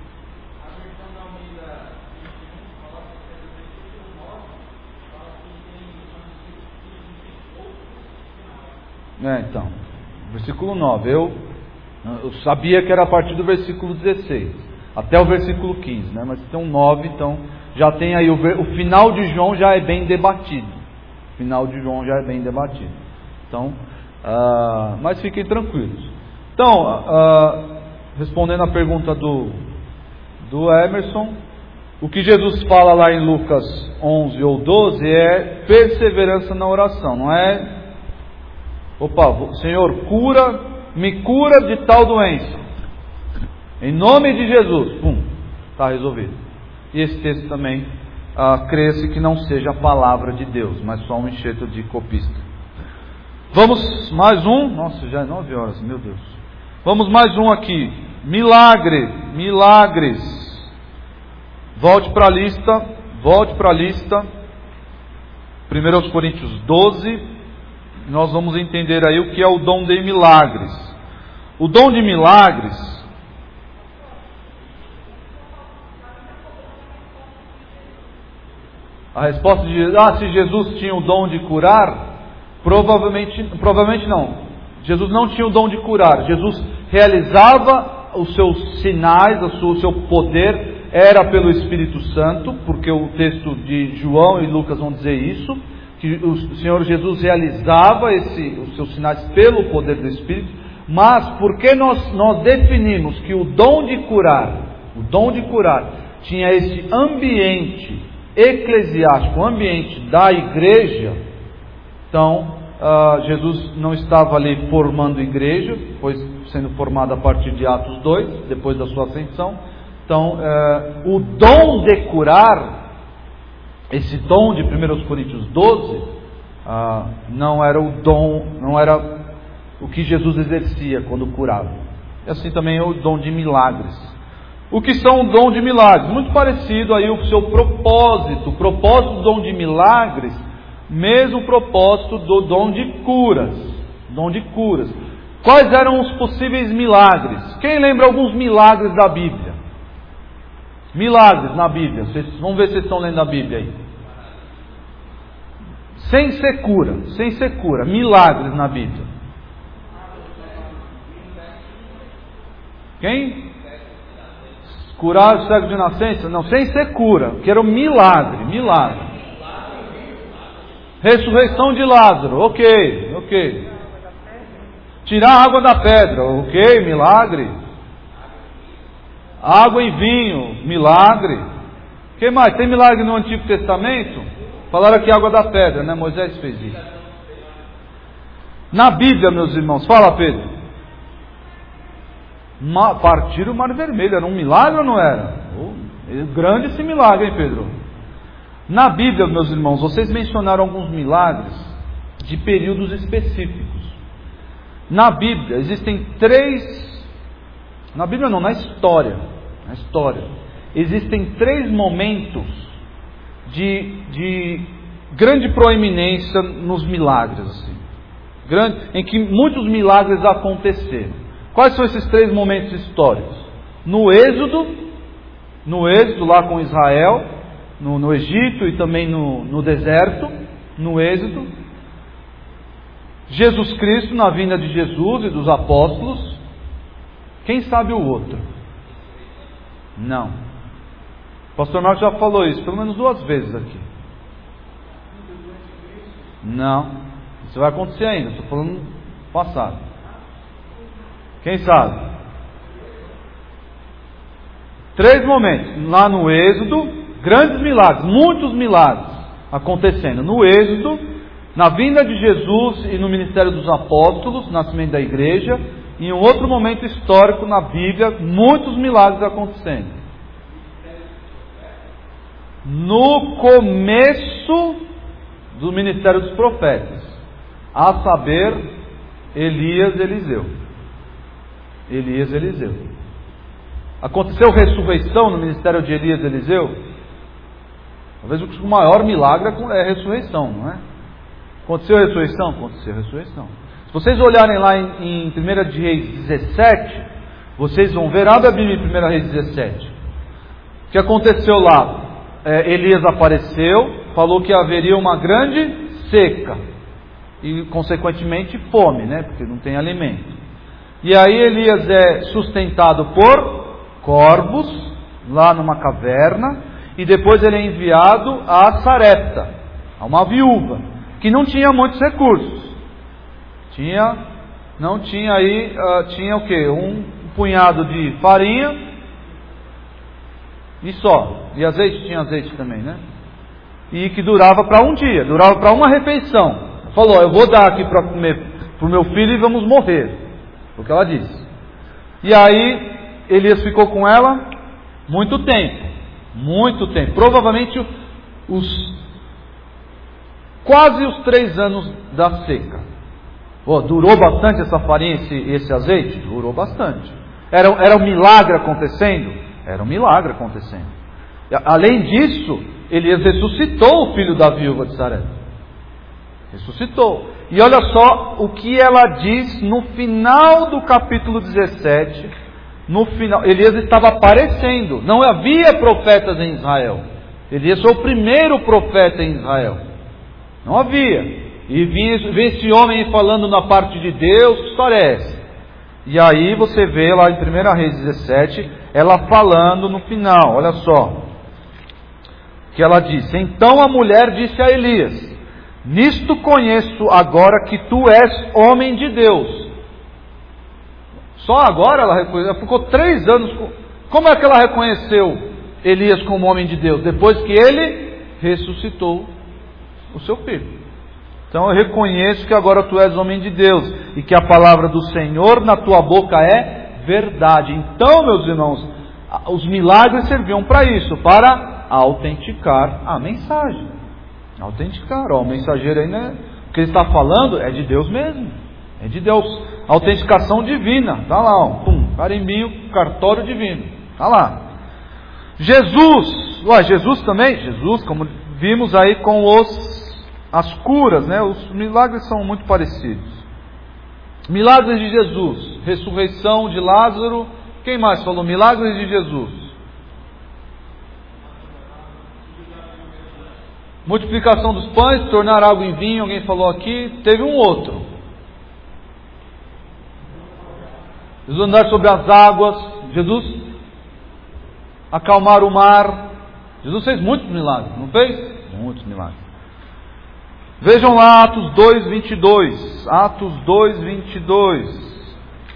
É, então, versículo nove, eu, eu sabia que era a partir do versículo dezesseis, até o versículo quinze, né? Mas tem um nove, então já tem aí, o, o final de João já é bem debatido, o final de João já é bem debatido, então, uh, mas fiquem tranquilos. Então, uh, respondendo a pergunta do, do Emerson, o que Jesus fala lá em Lucas onze ou doze é perseverança na oração, não é... Opa, Senhor, cura, me cura de tal doença. Em nome de Jesus. Pum, está resolvido. E esse texto também, ah, crê-se que não seja a palavra de Deus, mas só um enxerto de copista. Vamos, mais um. Nossa, já é nove horas, meu Deus. Vamos mais um aqui. Milagre, milagres. Volte para a lista, volte para a lista. primeiro Coríntios doze. Nós vamos entender aí o que é o dom de milagres. O dom de milagres, a resposta de ah, se Jesus tinha o dom de curar, provavelmente, provavelmente não. Jesus não tinha o dom de curar. Jesus realizava os seus sinais, o seu poder era pelo Espírito Santo, porque o texto de João e Lucas vão dizer isso, que o Senhor Jesus realizava esse, os seus sinais pelo poder do Espírito, mas porque nós, nós definimos que o dom de curar, o dom de curar, tinha esse ambiente eclesiástico, o ambiente da igreja, então uh, Jesus não estava ali formando igreja, foi sendo formado a partir de Atos dois, depois da sua ascensão. Então uh, o dom de curar, esse dom de primeiro Coríntios doze, ah, não era o dom, não era o que Jesus exercia quando curava. E assim também é o dom de milagres. O que são o dom de milagres? Muito parecido aí o seu propósito. O propósito do dom de milagres, mesmo propósito do dom de curas. Dom de curas. Quais eram os possíveis milagres? Quem lembra alguns milagres da Bíblia? Milagres na Bíblia. Vocês, vamos ver se vocês estão lendo a Bíblia aí. Sem ser cura, sem ser cura. Milagres na Bíblia. Quem? Curar o cego de nascença? Não, sem ser cura. Que era um milagre, milagre. Ressurreição de Lázaro, ok, ok. Tirar a água da pedra, ok, milagre. Água em vinho, milagre. O que mais? Tem milagre no Antigo Testamento? Falaram aqui água da pedra, né? Moisés fez isso. Na Bíblia, meus irmãos, fala Pedro. Ma- partir o Mar Vermelho, era um milagre ou não era? Oh, grande esse milagre, hein, Pedro? Na Bíblia, meus irmãos, vocês mencionaram alguns milagres de períodos específicos. Na Bíblia existem três... Na Bíblia não, na história, na história, existem três momentos de, de grande proeminência nos milagres, assim, grande, em que muitos milagres aconteceram. Quais são esses três momentos históricos? No Êxodo, no Êxodo lá com Israel, no, no Egito e também no, no deserto, no Êxodo. Jesus Cristo, na vinda de Jesus e dos apóstolos. Quem sabe o outro? Não. O pastor Marcos já falou isso, pelo menos duas vezes aqui. Não. Isso vai acontecer ainda, estou falando passado. Quem sabe? Três momentos. Lá no Êxodo, grandes milagres, muitos milagres acontecendo. No Êxodo, na vinda de Jesus e no ministério dos apóstolos, nascimento da igreja. Em um outro momento histórico na Bíblia, muitos milagres acontecendo. No começo do ministério dos profetas, a saber, Elias e Eliseu. Elias e Eliseu. Aconteceu ressurreição no ministério de Elias e Eliseu? Talvez o maior milagre é a ressurreição, não é? Aconteceu a ressurreição? Aconteceu a ressurreição. Se vocês olharem lá em, em primeira de Reis dezessete, vocês vão ver, abre a Bíblia em primeira Reis dezessete. O que aconteceu lá? É, Elias apareceu, falou que haveria uma grande seca e consequentemente fome, né? Porque não tem alimento. E aí Elias é sustentado por corvos lá numa caverna, e depois ele é enviado a Sarepta, a uma viúva que não tinha muitos recursos. Tinha, não tinha aí, uh, tinha o quê? Um punhado de farinha e só. E azeite, tinha azeite também, né? E que durava para um dia, durava para uma refeição. Falou, eu vou dar aqui para comer para o meu filho e vamos morrer. Foi o que ela disse. E aí Elias ficou com ela muito tempo. Muito tempo. Provavelmente os quase os três anos da seca. Oh, durou bastante essa farinha, esse, esse azeite? Durou bastante. Era, era um milagre acontecendo? Era um milagre acontecendo. Além disso, Elias ressuscitou o filho da viúva de Sarepta. Ressuscitou. E olha só o que ela diz no final do capítulo dezessete. No final, Elias estava aparecendo. Não havia profetas em Israel. Elias foi o primeiro profeta em Israel. Não havia. E vinha, vem esse homem falando na parte de Deus, que história é essa? E aí você vê lá em primeira Reis dezessete, ela falando no final, olha só. Que ela disse: então a mulher disse a Elias: nisto conheço agora que tu és homem de Deus. Só agora ela reconheceu, ela ficou três anos. Como é que ela reconheceu Elias como homem de Deus? Depois que ele ressuscitou o seu filho. Então eu reconheço que agora tu és homem de Deus e que a palavra do Senhor na tua boca é verdade. Então, meus irmãos, os milagres serviam para isso, para autenticar a mensagem. Autenticar, ó, o mensageiro aí, né? O que ele está falando é de Deus mesmo. É de Deus. Autenticação divina. Está lá, ó, pum, carimbinho, cartório divino. Está lá. Jesus, ué, Jesus também, Jesus, como vimos aí com os as curas, né? Os milagres são muito parecidos. Milagres de Jesus, ressurreição de Lázaro. Quem mais falou? Milagres de Jesus. Multiplicação dos pães, tornar água em vinho, alguém falou aqui. Teve um outro. Jesus andar sobre as águas. Jesus acalmar o mar. Jesus fez muitos milagres, não fez? Muitos milagres. Vejam lá Atos dois, vinte e dois. Atos dois, vinte e dois.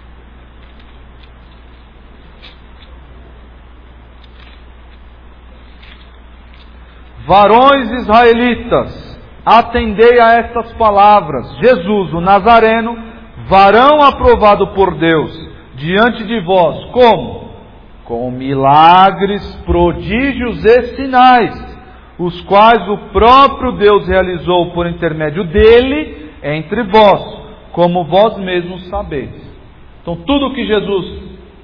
Varões israelitas, atendei a estas palavras. Jesus, o Nazareno, varão aprovado por Deus, diante de vós, como? Com milagres, prodígios e sinais, os quais o próprio Deus realizou por intermédio dele entre vós, como vós mesmos sabeis. Então tudo o que Jesus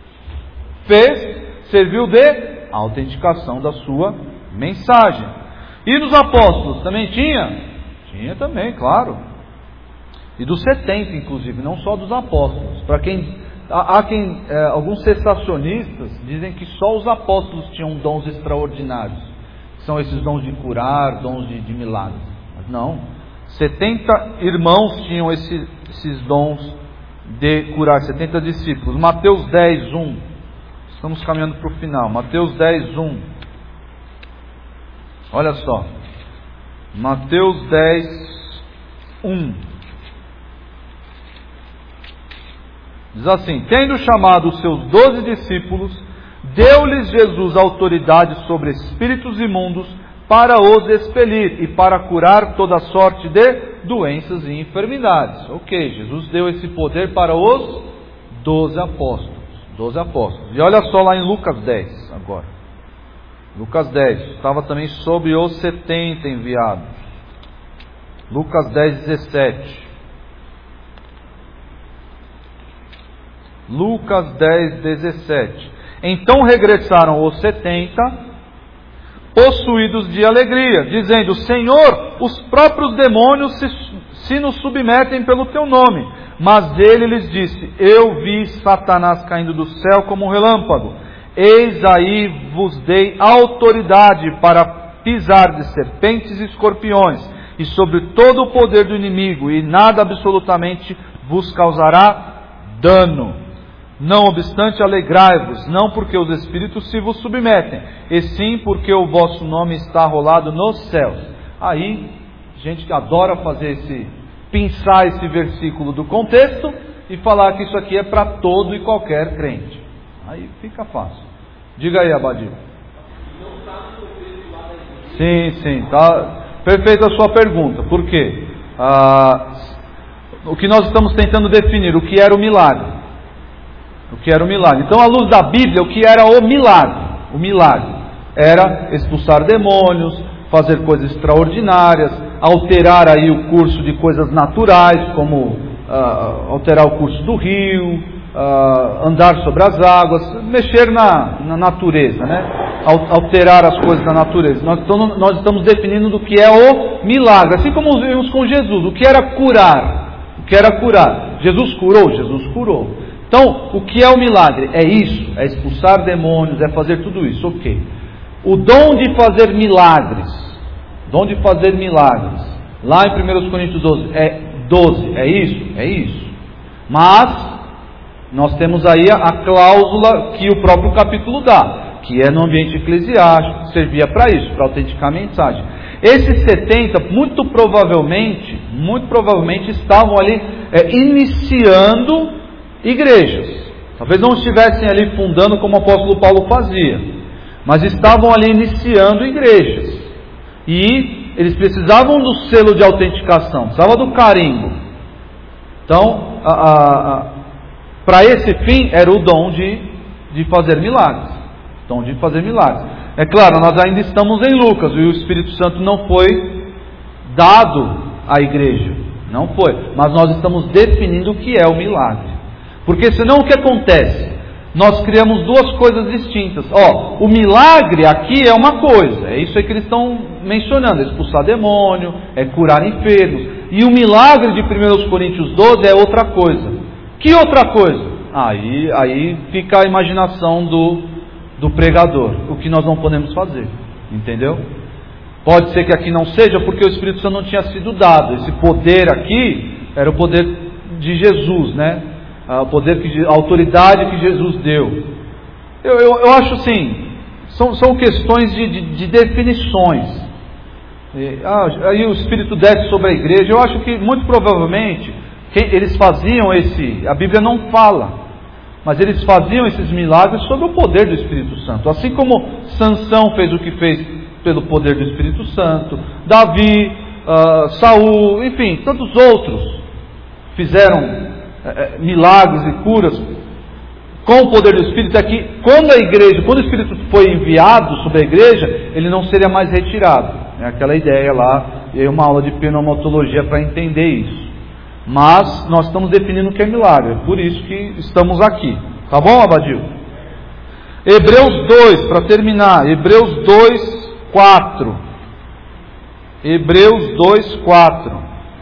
fez serviu de autenticação da sua mensagem. E dos apóstolos também tinha? Tinha também, claro. E dos setenta, inclusive, não só dos apóstolos. Para quem há quem é, alguns cessacionistas dizem que só os apóstolos tinham dons extraordinários. São esses dons de curar, dons de, de milagres. Mas não. setenta irmãos tinham esse, esses dons de curar. setenta discípulos. Mateus dez, um. Estamos caminhando para o final. Mateus dez, um. Olha só. Mateus dez, um. Diz assim: tendo chamado os seus doze discípulos, deu-lhes Jesus autoridade sobre espíritos imundos para os expelir e para curar toda sorte de doenças e enfermidades. Ok, Jesus deu esse poder para os doze apóstolos. Doze apóstolos. E olha só lá em Lucas dez agora. Lucas dez. Estava também sobre os setenta enviados. Lucas dez, dezessete. Lucas dez, dezessete. Então regressaram os setenta, possuídos de alegria, dizendo: Senhor, os próprios demônios se, se nos submetem pelo teu nome. Mas ele lhes disse: Eu vi Satanás caindo do céu como um relâmpago. Eis aí vos dei autoridade para pisar de serpentes e escorpiões, e sobre todo o poder do inimigo, e nada absolutamente vos causará dano. Não obstante, alegrai-vos, não porque os espíritos se vos submetem, e sim porque o vosso nome está arrolado nos céus. Aí, gente que adora fazer esse, pensar esse versículo do contexto e falar que isso aqui é para todo e qualquer crente. Aí fica fácil. Diga aí, Abadio. Sim, sim, tá perfeita a sua pergunta. Por quê? Ah, o que nós estamos tentando definir, o que era o milagre. O que era o milagre. Então, à luz da Bíblia, o que era o milagre? O milagre era expulsar demônios, fazer coisas extraordinárias, alterar aí o curso de coisas naturais, como ah, alterar o curso do rio, ah, andar sobre as águas, mexer na, na natureza, né? Alterar as coisas da natureza. Nós estamos, nós estamos definindo do que é o milagre, assim como vimos com Jesus. O que era curar? O que era curar? Jesus curou? Jesus curou. Então, o que é o milagre? É isso, é expulsar demônios, é fazer tudo isso, ok. O dom de fazer milagres, dom de fazer milagres, lá em primeira Coríntios doze, é doze, é isso? É isso. Mas, nós temos aí a, a cláusula que o próprio capítulo dá, que é no ambiente eclesiástico, que servia para isso, para autenticar a mensagem. Esses setenta, muito provavelmente, muito provavelmente estavam ali é, iniciando igrejas. Talvez não estivessem ali fundando como o apóstolo Paulo fazia, mas estavam ali iniciando igrejas. E eles precisavam do selo de autenticação, precisavam do carimbo. Então, para esse fim, era o dom de, de fazer milagres. Dom de fazer milagres. É claro, nós ainda estamos em Lucas, e o Espírito Santo não foi dado à igreja. Não foi. Mas nós estamos definindo o que é o milagre. Porque senão o que acontece? Nós criamos duas coisas distintas. Ó, o milagre aqui é uma coisa, é isso aí que eles estão mencionando, é expulsar demônio, é curar enfermos. E o milagre de primeira Coríntios doze é outra coisa. Que outra coisa? Aí, aí fica a imaginação do, do pregador, o que nós não podemos fazer, entendeu? Pode ser que aqui não seja porque o Espírito Santo não tinha sido dado. Esse poder aqui era o poder de Jesus, né? O poder, que, a autoridade que Jesus deu. Eu, eu, eu acho assim, são, são questões de, de, de definições. E, ah, aí o Espírito desce sobre a igreja. Eu acho que muito provavelmente quem, eles faziam esse, a Bíblia não fala, mas eles faziam esses milagres sobre o poder do Espírito Santo. Assim como Sansão fez o que fez pelo poder do Espírito Santo, Davi, uh, Saul, enfim, tantos outros fizeram milagres e curas com o poder do Espírito. Aqui, quando a igreja, quando o Espírito foi enviado sobre a igreja, ele não seria mais retirado. É aquela ideia lá, e aí uma aula de pneumatologia para entender isso. Mas nós estamos definindo o que é milagre, é por isso que estamos aqui. Tá bom, Abadio? Hebreus dois, para terminar, Hebreus dois, quatro. Hebreus dois, quatro.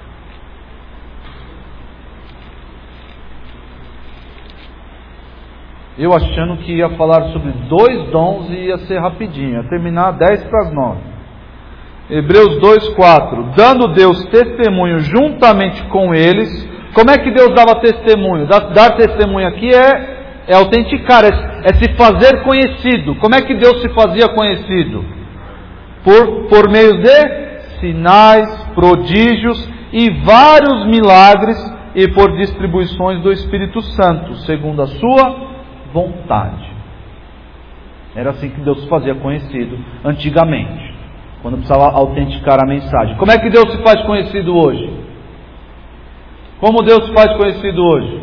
Eu achando que ia falar sobre dois dons e ia ser rapidinho, ia terminar dez para as nove. Hebreus dois, quatro. Dando Deus testemunho juntamente com eles. Como é que Deus dava testemunho? Dar, dar testemunho aqui é, é autenticar, é, é se fazer conhecido. Como é que Deus se fazia conhecido? Por, por meio de sinais, prodígios e vários milagres, e por distribuições do Espírito Santo, segundo a sua vontade. Era assim que Deus se fazia conhecido antigamente, quando precisava autenticar a mensagem. Como é que Deus se faz conhecido hoje? Como Deus se faz conhecido hoje?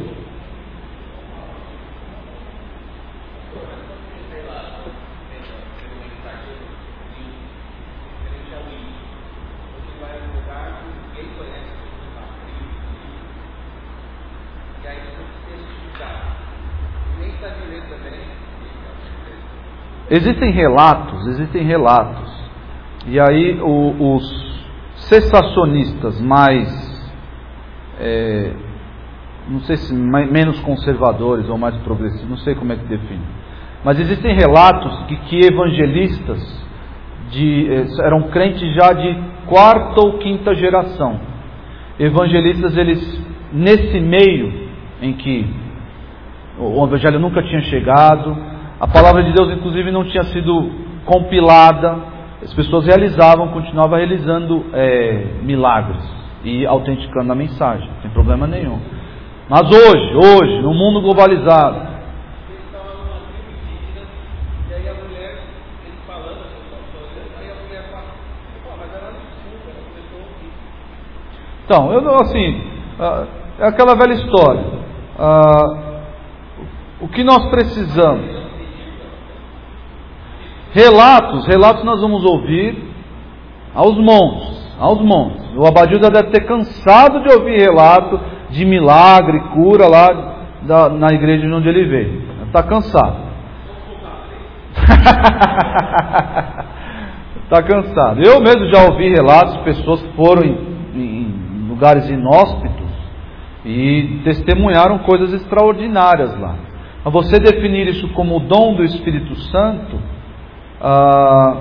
existem relatos, existem relatos, e aí o, os cessacionistas mais, é, não sei se mais, menos conservadores ou mais progressistas, não sei como é que define, mas existem relatos de que evangelistas de, eram crentes já de quarta ou quinta geração. Evangelistas, eles, nesse meio em que o evangelho nunca tinha chegado, a palavra de Deus inclusive não tinha sido compilada, as pessoas realizavam, continuavam realizando é, milagres e autenticando a mensagem, não tem problema nenhum. Mas hoje, hoje, no mundo globalizado, então, eu assim, é aquela velha história. O que nós precisamos? Relatos, relatos nós vamos ouvir aos montes, aos montes. O Abadilda deve ter cansado de ouvir relato de milagre, cura lá da, na igreja de onde ele veio. Está cansado. Está cansado. Eu mesmo já ouvi relatos de pessoas que foram em, em lugares inóspitos e testemunharam coisas extraordinárias lá. Mas você definir isso como o dom do Espírito Santo, ah,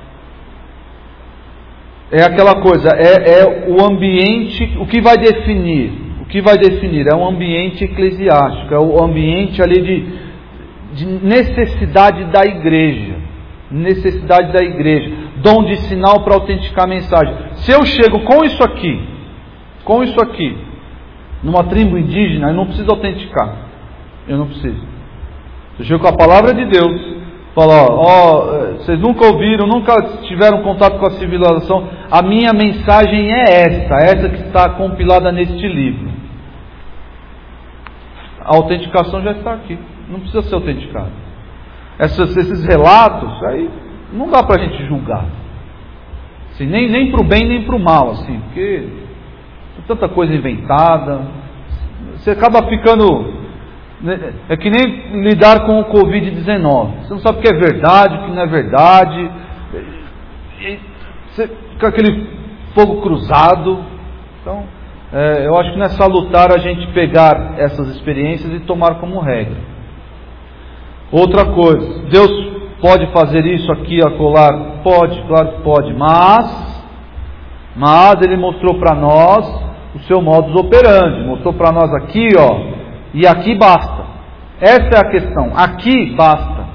é aquela coisa, é, é o ambiente, o que vai definir, o que vai definir é um ambiente eclesiástico, é o ambiente ali de, de necessidade da igreja, necessidade da igreja, dom de sinal para autenticar a mensagem. Se eu chego com isso aqui, com isso aqui, numa tribo indígena, eu não preciso autenticar, eu não preciso. Eu chego com a palavra de Deus, falo, ó, ó, vocês nunca ouviram, nunca tiveram contato com a civilização, a minha mensagem é esta, essa que está compilada neste livro. A autenticação já está aqui, não precisa ser autenticado. Essas, esses relatos, aí não dá para a gente julgar, assim, nem, nem para o bem nem para o mal, assim, porque tanta coisa inventada, você acaba ficando, é que nem lidar com o covid dezenove, você não sabe o que é verdade, o que não é verdade, e você fica aquele fogo cruzado. Então, é, eu acho que não é salutar a gente pegar essas experiências e tomar como regra. Outra coisa, Deus pode fazer isso aqui, acolá? Pode, claro que pode, mas, mas Ele mostrou para nós o seu modus operandi, mostrou para nós aqui, ó, e aqui basta. Essa é a questão, aqui basta.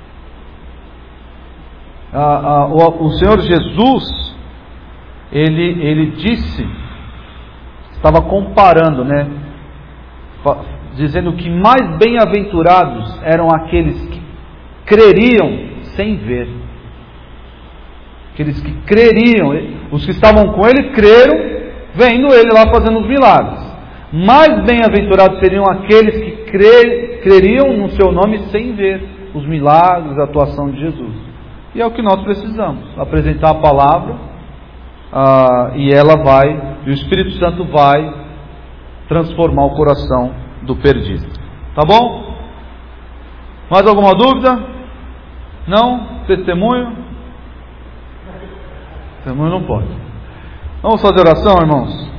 Ah, ah, o, o Senhor Jesus, ele, ele disse, estava comparando, né, dizendo que mais bem-aventurados eram aqueles que creriam sem ver. Aqueles que creriam, os que estavam com ele creram, vendo ele lá fazendo os milagres. Mais bem-aventurados seriam aqueles que crer, creriam no seu nome sem ver os milagres, a atuação de Jesus. E é o que nós precisamos, apresentar a palavra, ah, e ela vai, e o Espírito Santo vai transformar o coração do perdido. Tá bom? Mais alguma dúvida? Não? Testemunho? Testemunho não pode. Vamos fazer oração, irmãos?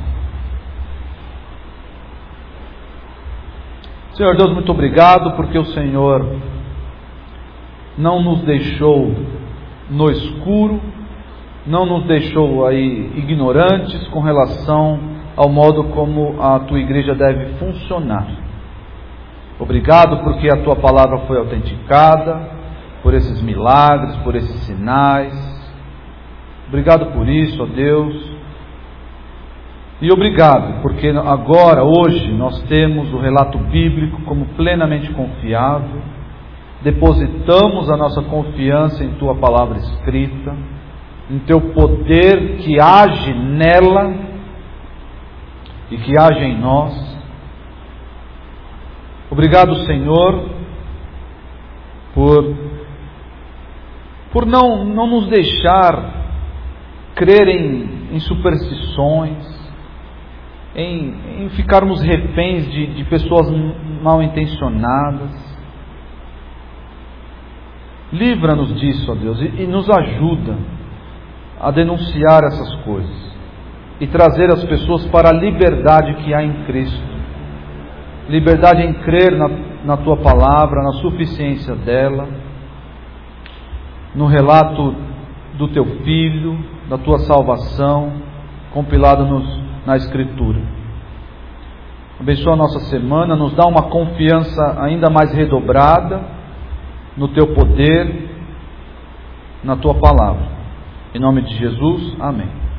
Senhor Deus, muito obrigado, porque o Senhor não nos deixou no escuro, não nos deixou aí ignorantes com relação ao modo como a tua igreja deve funcionar. Obrigado porque a tua palavra foi autenticada, por esses milagres, por esses sinais. Obrigado por isso, ó Deus. E obrigado, porque agora, hoje, nós temos o relato bíblico como plenamente confiável, depositamos a nossa confiança em Tua palavra escrita, em Teu poder que age nela e que age em nós. Obrigado, Senhor, por, por não, não nos deixar crer em, em superstições, Em, em ficarmos reféns de, de pessoas mal intencionadas. Livra-nos disso, ó Deus, e, e nos ajuda a denunciar essas coisas e trazer as pessoas para a liberdade que há em Cristo. Liberdade em crer na, na Tua palavra, na suficiência dela, no relato do Teu Filho, da Tua salvação, compilado nos, na Escritura. Abençoa a nossa semana, nos dá uma confiança ainda mais redobrada no Teu poder, na Tua palavra. Em nome de Jesus, amém.